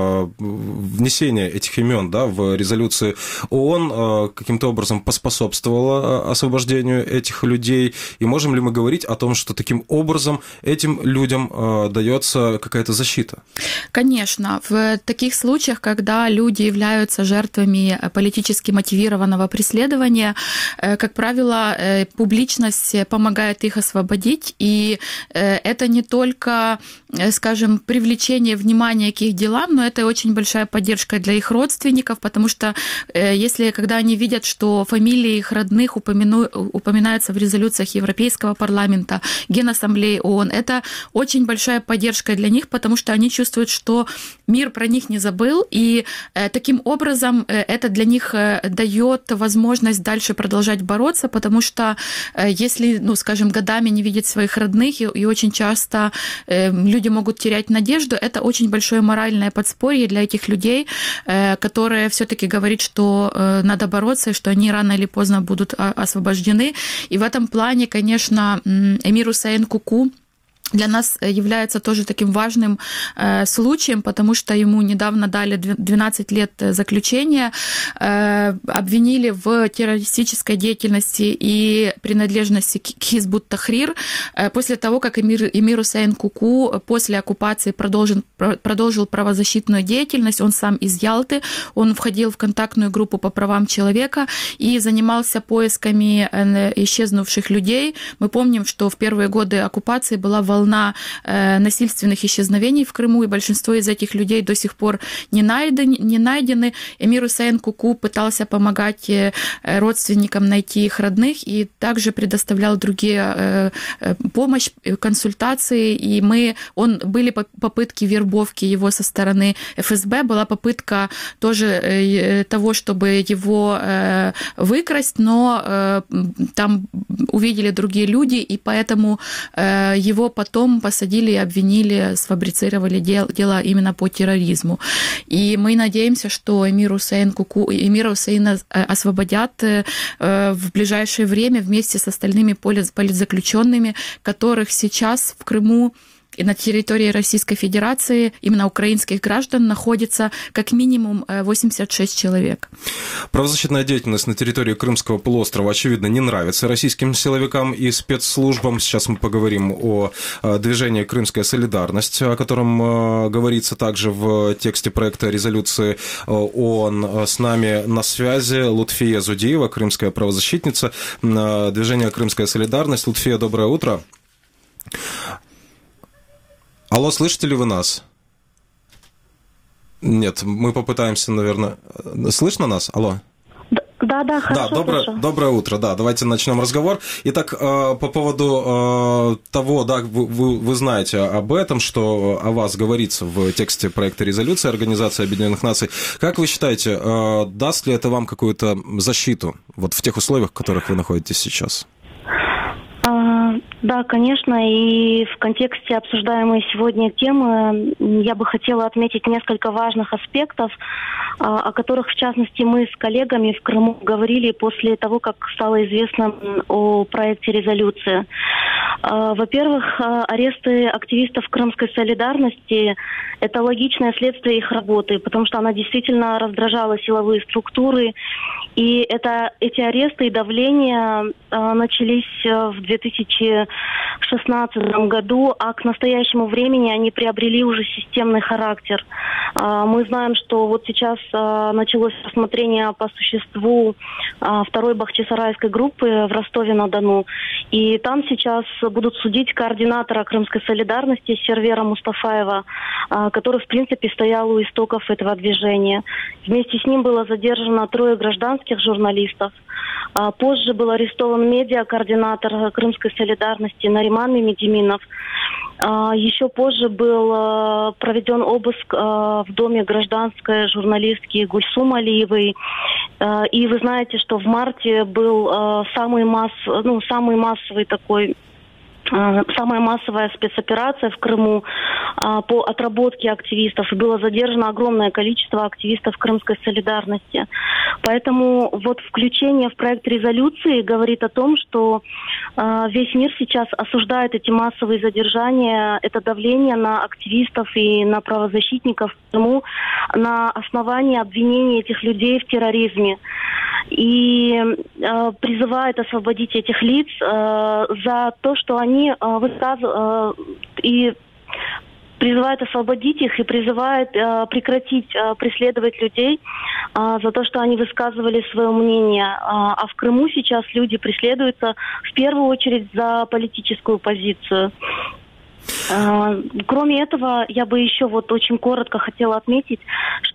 внесение этих имен, да, в резолюции ООН каким-то образом поспособствовало освобождению этих людей? И можем ли мы говорить о том, что таким образом этим людям дается какая-то защита? Конечно. В таких случаях, когда люди являются жертвами политически мотивированного преследования, как правило, публичность помогает их освободить, и это не только, скажем, привлечение внимания к их делам, но это очень большая поддержка для их родственников, потому что если, когда они видят, что фамилии их родных упомяну, упоминаются в резолюциях Европейского парламента, Генассамблеи ООН, это очень большая поддержка для них, потому что они чувствуют, что мир про них не забыл, и таким образом это для них дает возможность дальше продолжать бороться, потому что если, ну, скажем, годами не видеть своих родных, и, и очень часто люди могут терять надежду, это очень большое моральное подспорье для этих людей, которое все-таки говорит, что надо бороться, и что они рано или поздно будут освобождены. И в этом плане, конечно, Эмир Усейн Куку для нас является тоже таким важным э, случаем, потому что ему недавно дали двенадцать лет заключения, э, обвинили в террористической деятельности и принадлежности к Хизбут Тахрир, э, после того, как Эмир, Эмир Усейн Куку после оккупации продолжил, продолжил правозащитную деятельность. Он сам из Ялты, он входил в контактную группу по правам человека и занимался поисками исчезнувших людей. Мы помним, что в первые годы оккупации была волна волна э, насильственных исчезновений в Крыму, и большинство из этих людей до сих пор не найдены. Не найдены. Эмир Усейн Куку пытался помогать э, родственникам найти их родных и также предоставлял другие э, э, помощь, консультации. И мы, он, были попытки вербовки его со стороны эф эс бэ, была попытка тоже э, того, чтобы его э, выкрасть, но э, там увидели другие люди, и поэтому э, его потом посадили и обвинили, сфабрицировали дел, дело именно по терроризму. И мы надеемся, что Эмир Усейн Куку, Эмира Усейна освободят в ближайшее время вместе с остальными политзаключенными, которых сейчас в Крыму и на территории Российской Федерации именно украинских граждан находится как минимум восемьдесят шесть человек. Правозащитная деятельность на территории Крымского полуострова, очевидно, не нравится российским силовикам и спецслужбам. Сейчас мы поговорим о движении «Крымская солидарность», о котором говорится также в тексте проекта резолюции ООН. С нами на связи Лутфия Зудиева, крымская правозащитница, движение «Крымская солидарность». Лутфия, доброе утро. Алло, слышите ли вы нас? Нет, мы попытаемся, наверное... Слышно нас? Алло? Да, да, хорошо. Да, доброе, доброе утро, да, давайте начнем разговор. Итак, по поводу того, да, вы, вы знаете об этом, что о вас говорится в тексте проекта резолюции Организации Объединенных Наций. Как вы считаете, даст ли это вам какую-то защиту вот в тех условиях, в которых вы находитесь сейчас? Да, конечно, и в контексте обсуждаемой сегодня темы я бы хотела отметить несколько важных аспектов, о которых, в частности, мы с коллегами в Крыму говорили после того, как стало известно о проекте резолюции. Во-первых, аресты активистов Крымской солидарности – это логичное следствие их работы, потому что она действительно раздражала силовые структуры, и это, эти аресты и давление начались в две тысячи шестнадцатом году, а к настоящему времени они приобрели уже системный характер. Мы знаем, что вот сейчас началось рассмотрение по существу второй бахчисарайской группы в Ростове-на-Дону, и там сейчас будут судить координатора Крымской солидарности Сервера Мустафаева, который, в принципе, стоял у истоков этого движения. Вместе с ним было задержано трое гражданских журналистов. Позже был арестован медиа-координатор Крымской солидарности Нариман Мемедиминов. Еще позже был проведен обыск в доме гражданской журналистки Гульсум Алиевой. И вы знаете, что в марте был самый, масс, ну, самый массовый такой самая массовая спецоперация в Крыму а, по отработке активистов. И было задержано огромное количество активистов Крымской солидарности. Поэтому вот включение в проект резолюции говорит о том, что а, весь мир сейчас осуждает эти массовые задержания, это давление на активистов и на правозащитников в Крыму на основании обвинения этих людей в терроризме. И э, призывает освободить этих лиц э, за то, что они э, высказывают, э, и призывает освободить их и призывает э, прекратить э, преследовать людей э, за то, что они высказывали свое мнение. А, а в Крыму сейчас люди преследуются в первую очередь за политическую позицию. Кроме этого, я бы еще вот очень коротко хотела отметить,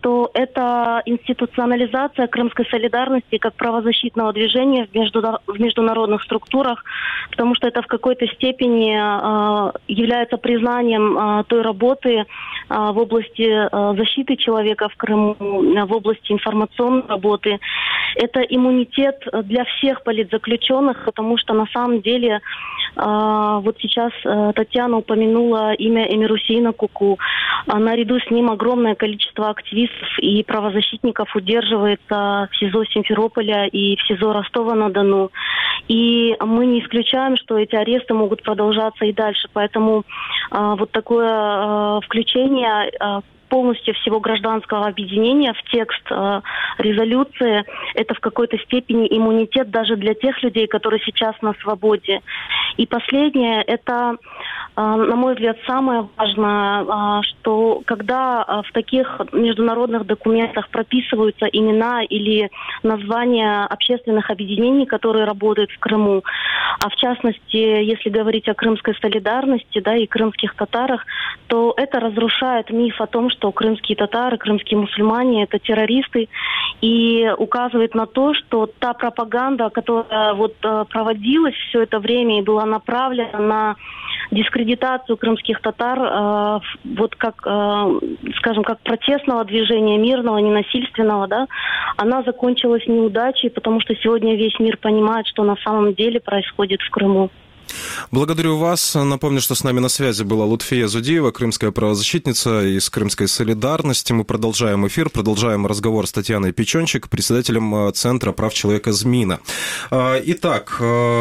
что это институционализация крымской солидарности как правозащитного движения в, между, в международных структурах, потому что это в какой-то степени э, является признанием э, той работы э, в области э, защиты человека в Крыму, э, в области информационной работы. Это иммунитет для всех политзаключенных, потому что на самом деле э, вот сейчас э, Татьяна упомянула имя Эмирусейна Куку. А наряду с ним огромное количество активистов и правозащитников удерживается в СИЗО Симферополя и в СИЗО Ростова-на-Дону. И мы не исключаем, что эти аресты могут продолжаться и дальше. Поэтому э, вот такое э, включение э, полностью всего гражданского объединения в текст э, резолюции, это в какой-то степени иммунитет даже для тех людей, которые сейчас на свободе. И последнее, это, э, на мой взгляд, самое важное, э, что когда э, в таких международных документах прописываются имена или названия общественных объединений, которые работают в Крыму, а в частности, если говорить о крымской солидарности, да, и крымских татарах, то это разрушает миф о том, что крымские татары, крымские мусульмане – это террористы, и указывает на то, что та пропаганда, которая вот проводилась все это время и была направлена на дискредитацию крымских татар, вот как, скажем, как протестного движения, мирного, ненасильственного, да, она закончилась неудачей, потому что сегодня весь мир понимает, что на самом деле происходит в Крыму. Благодарю вас. Напомню, что с нами на связи была Лутфия Зудиева, крымская правозащитница из Крымской солидарности. Мы продолжаем эфир, продолжаем разговор с Татьяной Печенчик, председателем Центра прав человека ЗМИНа. Итак,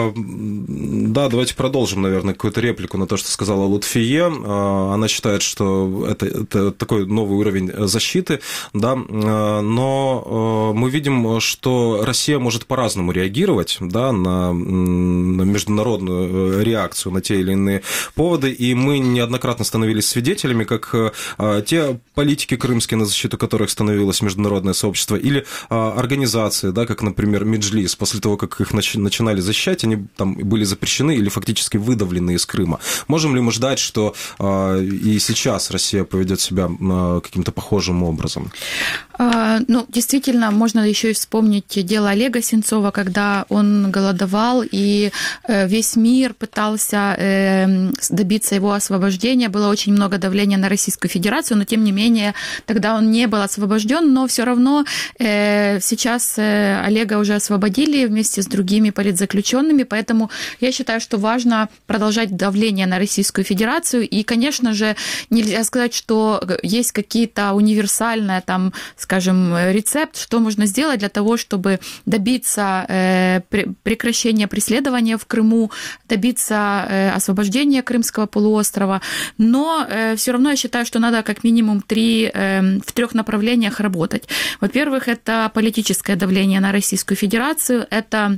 да, давайте продолжим, наверное, какую-то реплику на то, что сказала Лутфия. Она считает, что это, это такой новый уровень защиты, да, но мы видим, что Россия может по-разному реагировать, да, на, на международную реакцию на те или иные поводы, и мы неоднократно становились свидетелями, как а, те политики крымские, на защиту которых становилось международное сообщество, или а, организации, да, как, например, Меджлис, после того, как их начи- начинали защищать, они там были запрещены или фактически выдавлены из Крыма. Можем ли мы ждать, что а, и сейчас Россия поведет себя а, каким-то похожим образом? А, ну, действительно, можно еще и вспомнить дело Олега Сенцова, когда он голодовал, и весь мир пытался добиться его освобождения. Было очень много давления на Российскую Федерацию, но, тем не менее, тогда он не был освобожден, но все равно сейчас Олега уже освободили вместе с другими политзаключенными, поэтому я считаю, что важно продолжать давление на Российскую Федерацию, и, конечно же, нельзя сказать, что есть какие-то универсальные, там, скажем, рецепт, что можно сделать для того, чтобы добиться прекращения преследования в Крыму, добиться освобождения Крымского полуострова, но все равно я считаю, что надо как минимум три, в трех направлениях работать. Во-первых, это политическое давление на Российскую Федерацию, это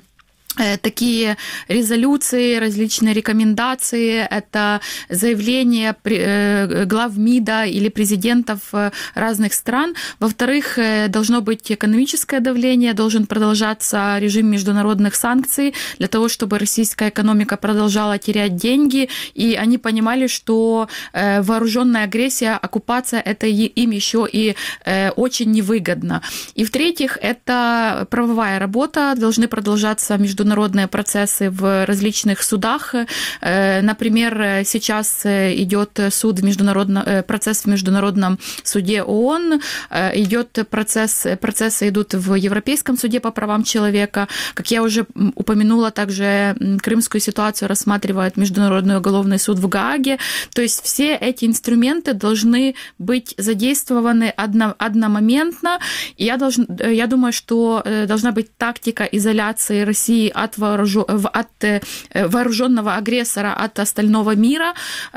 такие резолюции, различные рекомендации, это заявления глав МИДа или президентов разных стран. Во-вторых, должно быть экономическое давление, должен продолжаться режим международных санкций для того, чтобы российская экономика продолжала терять деньги, и они понимали, что вооруженная агрессия, оккупация, это им еще и очень невыгодно. И в-третьих, это правовая работа, должны продолжаться международные международные процессы в различных судах. Например, сейчас идет суд в международном, процесс в Международном суде ООН, идет процесс, процессы идут в Европейском суде по правам человека. Как я уже упомянула, также крымскую ситуацию рассматривает Международный уголовный суд в Гааге. То есть все эти инструменты должны быть задействованы одно, одномоментно. И я, должен, я думаю, что должна быть тактика изоляции России от, вооружу, от вооруженного агрессора, от остального мира,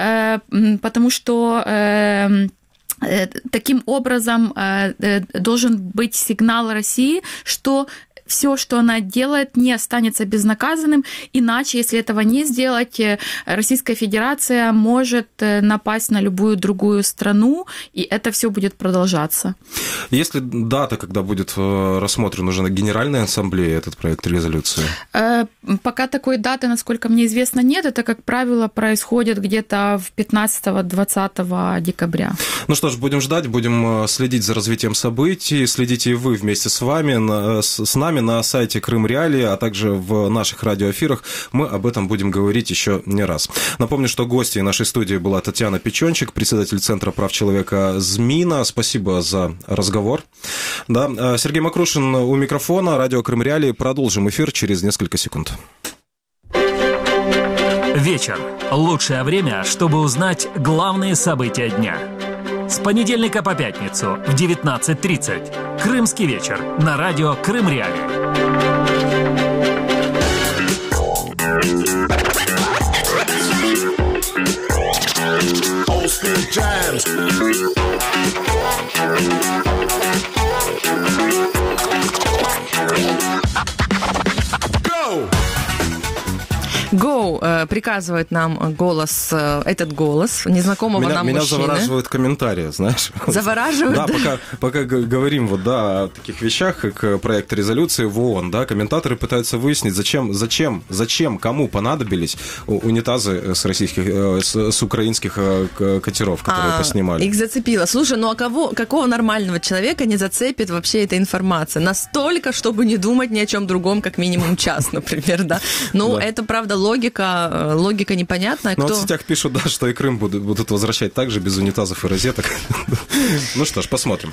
потому что таким образом должен быть сигнал России, что все, что она делает, не останется безнаказанным, иначе, если этого не сделать, Российская Федерация может напасть на любую другую страну, и это все будет продолжаться. Есть ли дата, когда будет рассмотрен уже на Генеральной Ассамблее этот проект резолюции? Пока такой даты, насколько мне известно, нет. Это, как правило, происходит где-то в пятнадцатого-двадцатого декабря. Ну что ж, будем ждать, будем следить за развитием событий. Следите и вы вместе с вами, с нами на сайте Крым Реалии, а также в наших радиоэфирах. Мы об этом будем говорить еще не раз. Напомню, что гостьей нашей студии была Татьяна Печенчик, председатель Центра прав человека «Змина». Спасибо за разговор. Да, Сергей Макрушин у микрофона, радио Крым Реалии. Продолжим эфир через несколько секунд. Вечер. Лучшее время, чтобы узнать главные события дня. С понедельника по пятницу в девятнадцать тридцать. Крымский вечер на радио Крым Реалии. Go, э, приказывает нам голос, э, этот голос незнакомого меня, нам меня мужчины. Меня завораживают комментарии, знаешь. Завораживают? Да, пока, пока говорим вот, да, о таких вещах, как проект резолюции в ООН, да, комментаторы пытаются выяснить, зачем, зачем, зачем, кому понадобились унитазы с российских, с, с украинских катеров, которые а, поснимали. Их зацепило. Слушай, ну а кого, какого нормального человека не зацепит вообще эта информация? Настолько, чтобы не думать ни о чем другом, как минимум час, например, да. Ну, да. Это правда логика, логика непонятная. Ну, кто... вот в сетях пишут, да, что и Крым будут, будут возвращать также, без унитазов и розеток. Ну что ж, посмотрим.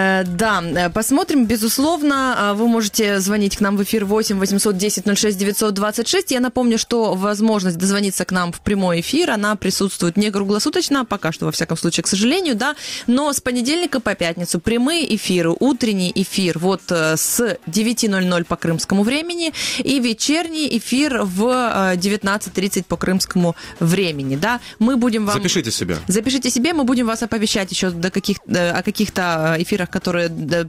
Да, посмотрим, безусловно. Вы можете звонить к нам в эфир восемь восемьсот десять ноль шесть девятьсот двадцать шесть. Я напомню, что возможность дозвониться к нам в прямой эфир, она присутствует не круглосуточно, пока что, во всяком случае, к сожалению, да, но с понедельника по пятницу прямые эфиры, утренний эфир вот с девяти ноль-ноль по крымскому времени и вечерний эфир в девятнадцать тридцать по крымскому времени, да. Мы будем вам... Запишите себе. Запишите себе, мы будем вас оповещать еще до каких, о каких-то эфирах, которые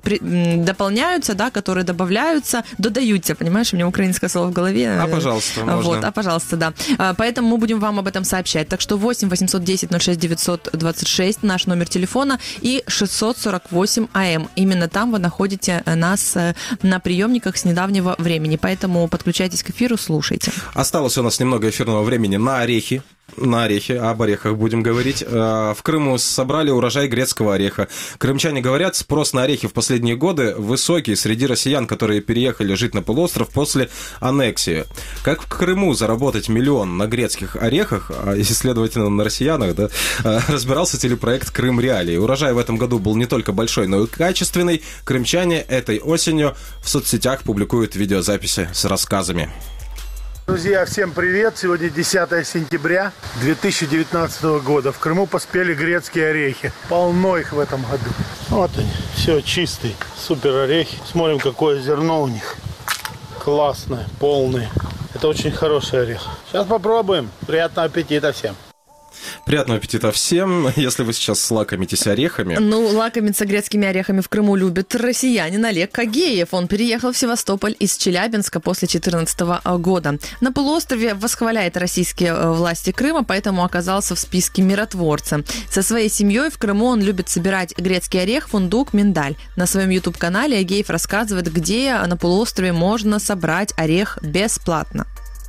дополняются, да, которые добавляются, додаются, понимаешь, у меня украинское слово в голове. А, пожалуйста, можно. Вот, а, пожалуйста, да. Поэтому мы будем вам об этом сообщать. Так что восемь восемьсот десять ноль шесть девятьсот двадцать шесть наш номер телефона и шестьсот сорок восемь АМ. Именно там вы находите нас на приемниках с недавнего времени. Поэтому подключайтесь к эфиру, слушайте. Осталось у нас немного эфирного времени на орехи. На орехи, об орехах будем говорить. В Крыму собрали урожай грецкого ореха. Крымчане говорят, спрос на орехи в последние годы высокий среди россиян, которые переехали жить на полуостров после аннексии. Как в Крыму заработать миллион на грецких орехах, и, следовательно, на россиянах, да, разбирался телепроект «Крым Реалии». Урожай в этом году был не только большой, но и качественный. Крымчане этой осенью в соцсетях публикуют видеозаписи с рассказами. Друзья, всем привет! Сегодня десятое сентября две тысячи девятнадцатого года. В Крыму поспели грецкие орехи. Полно их в этом году. Вот они, все чистые, супер орехи. Смотрим, какое зерно у них. Классное, полное. Это очень хороший орех. Сейчас попробуем. Приятного аппетита всем! Приятного аппетита всем, если вы сейчас лакомитесь орехами. Ну, лакомиться грецкими орехами в Крыму любит россиянин Олег Кагеев. Он переехал в Севастополь из Челябинска после две тысячи четырнадцатого года. На полуострове восхваляет российские власти Крыма, поэтому оказался в списке миротворца. Со своей семьей в Крыму он любит собирать грецкий орех, фундук, миндаль. На своем YouTube-канале Агеев рассказывает, где на полуострове можно собрать орех бесплатно.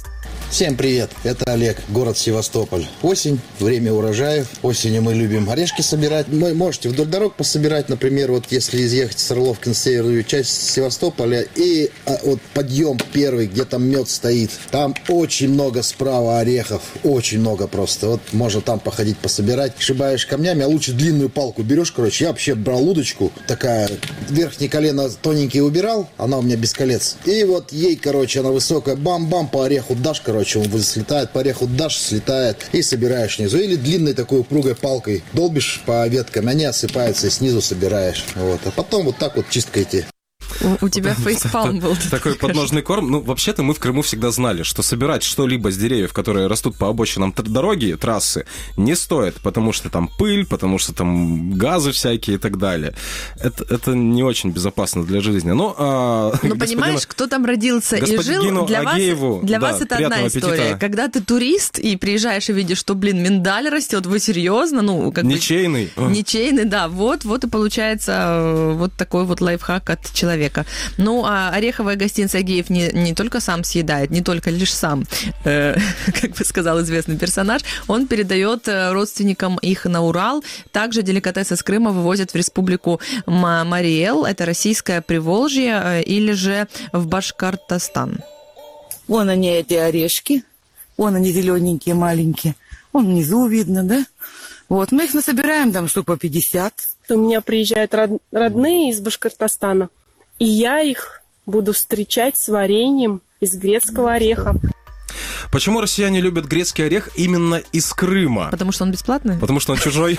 Всем привет, это Олег, город Севастополь. Осень, время урожаев. Осенью мы любим орешки собирать. Вы можете вдоль дорог пособирать, например, вот если изъехать с Орловки на северную часть Севастополя и а, вот подъем первый, где там мед стоит. Там очень много справа орехов, очень много просто. Вот можно там походить пособирать. Шибаешь камнями, а лучше длинную палку берешь, короче. Я вообще брал удочку, такая, верхнее колено тоненький убирал, она у меня без колец. И вот ей, короче, она высокая, бам-бам по ореху дашь, короче. Он слетает по ореху, дашь, слетает и собираешь снизу. Или длинной такой упругой палкой долбишь по веткам, они осыпаются и снизу собираешь. Вот. А потом вот так вот чисткаете. У, у тебя фейспалм был. Такой подножный корм. Ну, вообще-то мы в Крыму всегда знали, что собирать что-либо с деревьев, которые растут по обочинам дороги, трассы, не стоит, потому что там пыль, потому что там газы всякие и так далее. Это, это не очень безопасно для жизни. Но, а, ну понимаешь, кто там родился и жил, для Агееву, вас, для да, вас это одна история. Аппетита. Когда ты турист и приезжаешь и видишь, что, блин, миндаль растет, вы серьезно? Ну, как ничейный. Бы, ничейный, да. Вот, вот и получается вот такой вот лайфхак от человека. Ну, а ореховая гостиница Агеев не, не только сам съедает, не только лишь сам, э, как бы сказал известный персонаж, он передает родственникам их на Урал. Также деликатесы с Крыма вывозят в республику Мариэл, это российское Приволжье, или же в Башкортостан. Вон они, эти орешки. Вон они зелененькие, маленькие. Вон внизу видно, да? Вот, мы их насобираем там штук по пятьдесят. У меня приезжают род... родные из Башкортостана, и я их буду встречать с вареньем из грецкого ореха. Почему россияне любят грецкий орех именно из Крыма? Потому что он бесплатный? Потому что он чужой?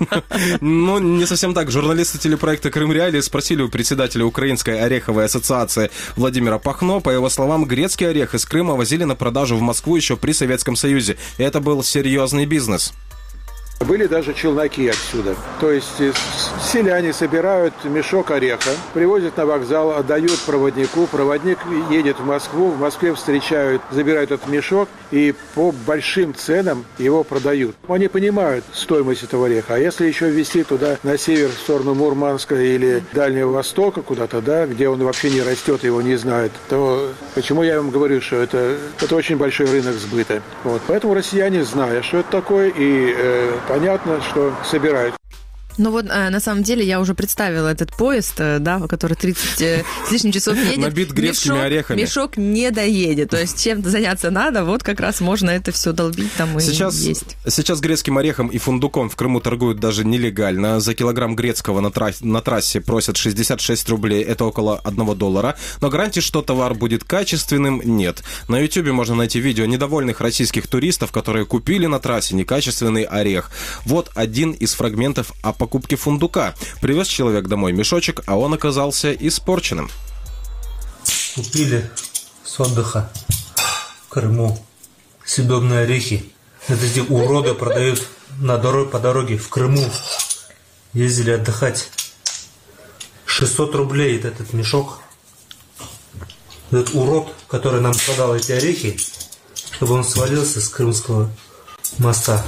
Ну, не совсем так. Журналисты телепроекта «Крым Реалии» спросили у председателя Украинской ореховой ассоциации Владимира Пахно. По его словам, грецкий орех из Крыма возили на продажу в Москву еще при Советском Союзе. И это был серьезный бизнес. Были даже челноки отсюда. То есть селяне собирают мешок ореха, привозят на вокзал, отдают проводнику. Проводник едет в Москву, в Москве встречают, забирают этот мешок и по большим ценам его продают. Они понимают стоимость этого ореха. А если еще везти туда на север, в сторону Мурманска или Дальнего Востока, куда-то, да, где он вообще не растет, его не знают, то почему я вам говорю, что это, это очень большой рынок сбыта. Вот. Поэтому россияне, зная, что это такое, и э, понятно, что собирают. Ну вот, на самом деле, я уже представила этот поезд, да, который тридцать с лишним часов едет. Набит грецкими мешок, орехами. Мешок не доедет. То есть чем-то заняться надо, вот как раз можно это все долбить там и сейчас, есть. Сейчас грецким орехом и фундуком в Крыму торгуют даже нелегально. За килограмм грецкого на трассе, на трассе просят шестьдесят шесть рублей, это около одного доллара. Но гарантии, что товар будет качественным, нет. На Ютубе можно найти видео недовольных российских туристов, которые купили на трассе некачественный орех. Вот один из фрагментов о покупки фундука. Привез человек домой мешочек, а он оказался испорченным. Купили с отдыха в Крыму съедобные орехи. Эти уроды продают на дороге, по дороге в Крыму. Ездили отдыхать. шестьсот рублей этот мешок. Этот урод, который нам продал эти орехи, чтобы он свалился с Крымского моста.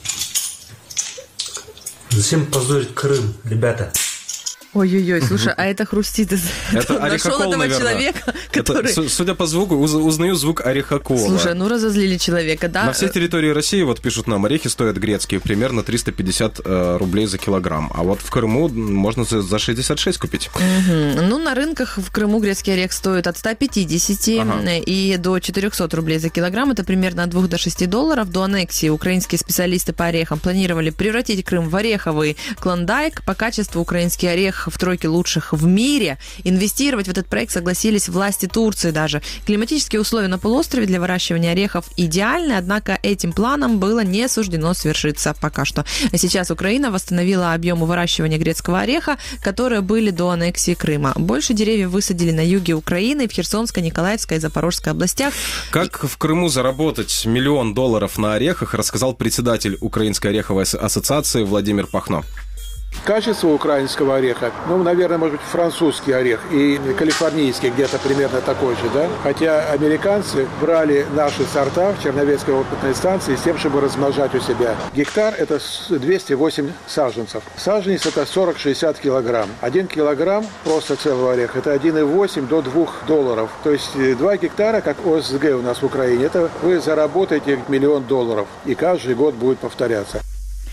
Зачем позорить Крым, ребята? Ой-ой-ой, слушай, а это хрустит. Это нашел орехокол, этого наверное. человека, который... Это, судя по звуку, уз, узнаю звук орехокола. Слушай, ну разозлили человека, да? На всей территории России, вот пишут нам, орехи стоят грецкие примерно триста пятьдесят э, рублей за килограмм. А вот в Крыму можно за, за шестьдесят шесть купить. Угу. Ну, на рынках в Крыму грецкий орех стоит от ста пятидесяти ага. и до четырехсот рублей за килограмм. Это примерно от двух до шести долларов. До аннексии украинские специалисты по орехам планировали превратить Крым в ореховый клондайк. По качеству украинский орех в тройке лучших в мире. Инвестировать в этот проект согласились власти Турции даже. Климатические условия на полуострове для выращивания орехов идеальны, однако этим планом было не суждено свершиться пока что. Сейчас Украина восстановила объемы выращивания грецкого ореха, которые были до аннексии Крыма. Больше деревьев высадили на юге Украины, в Херсонской, Николаевской и Запорожской областях. Как в Крыму заработать миллион долларов на орехах, рассказал председатель Украинской ореховой ассоциации Владимир Пахно. Качество украинского ореха, ну, наверное, может быть, французский орех и калифорнийский где-то примерно такой же, да? Хотя американцы брали наши сорта в Черновецкой опытной станции с тем, чтобы размножать у себя. Гектар – это двести восемь саженцев. Саженец – это сорок-шестьдесят килограмм. Один килограмм просто целого ореха – это один и восемь до двух долларов. То есть два гектара, как ОСГ у нас в Украине, это вы заработаете миллион долларов. И каждый год будет повторяться.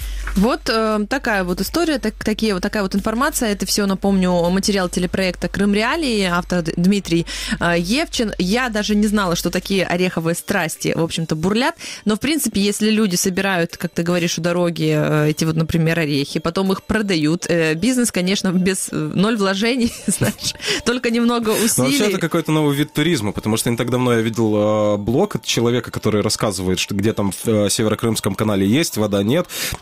Вот э, такая вот история, так, такие, вот такая вот информация. Это все, напомню, материал телепроекта «Крым Реалии», автор Дмитрий э, Евчин. Я даже не знала, что такие ореховые страсти, в общем-то, бурлят. Но, в принципе, если люди собирают, как ты говоришь, у дороги э, эти вот, например, орехи, потом их продают, э, бизнес, конечно, без э, ноль вложений, знаешь, только немного усилий. Но вообще это какой-то новый вид туризма, потому что не так давно я видел э, блог от человека, который рассказывает, что где там в э, Северокрымском канале есть, вода нет. И вот это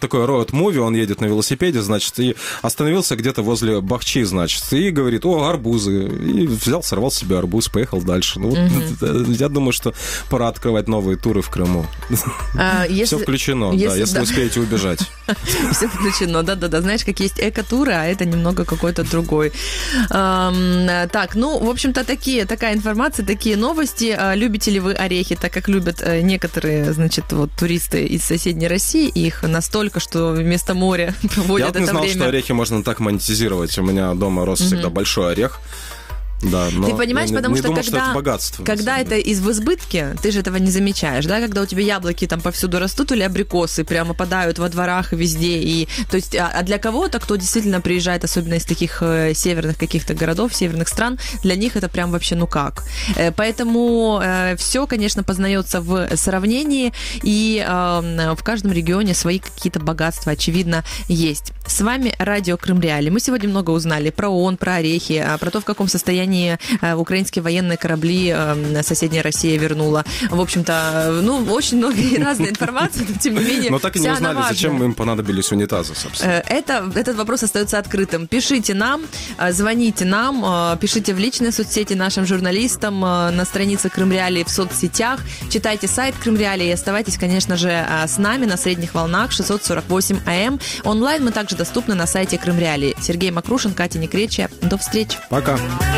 такой роуд-муви, он едет на велосипеде, значит, и остановился где-то возле Бахчи, значит, и говорит, о, арбузы. И взял, сорвал себе арбуз, поехал дальше. Ну, mm-hmm. я думаю, что пора открывать новые туры в Крыму. А, если, все включено, если, да, если да. успеете убежать. Все включено, да-да-да. Знаешь, как есть эко-туры, а это немного какой-то другой. Так, ну, в общем-то, такие, такая информация, такие новости. Любите ли вы орехи, так как любят некоторые, значит, вот туристы из соседней России, их настолько, что вместо моря проводят это время. Я не знал, что орехи можно так монетизировать. У меня дома рос всегда большой орех. Да, но ты понимаешь, я потому не что думал, когда, что это богатство, когда это из в избытке, ты же этого не замечаешь, да, когда у тебя яблоки там повсюду растут или абрикосы прямо падают во дворах и везде, и, то есть, а, а для кого-то, кто действительно приезжает, особенно из таких э, северных каких-то городов, северных стран, для них это прям вообще ну как. Э, поэтому э, все, конечно, познается в сравнении, и э, в каждом регионе свои какие-то богатства, очевидно, есть. С вами радио Крым Реалии. Мы сегодня много узнали про ООН, про орехи, про то, в каком состоянии украинские военные корабли соседняя Россия вернула. В общем-то, ну, очень много и разной информации, но тем не менее. Но так и не узнали, зачем им понадобились унитазы, собственно. Это, этот вопрос остается открытым. Пишите нам, звоните нам, пишите в личные соцсети нашим журналистам, на странице Крым Реалии в соцсетях, читайте сайт Крым Реалии и оставайтесь, конечно же, с нами на средних волнах шестьсот сорок восемь АМ. Онлайн мы также доступны на сайте Крым Реалии. Сергей Макрушин, Катя Некречья. До встречи. Пока.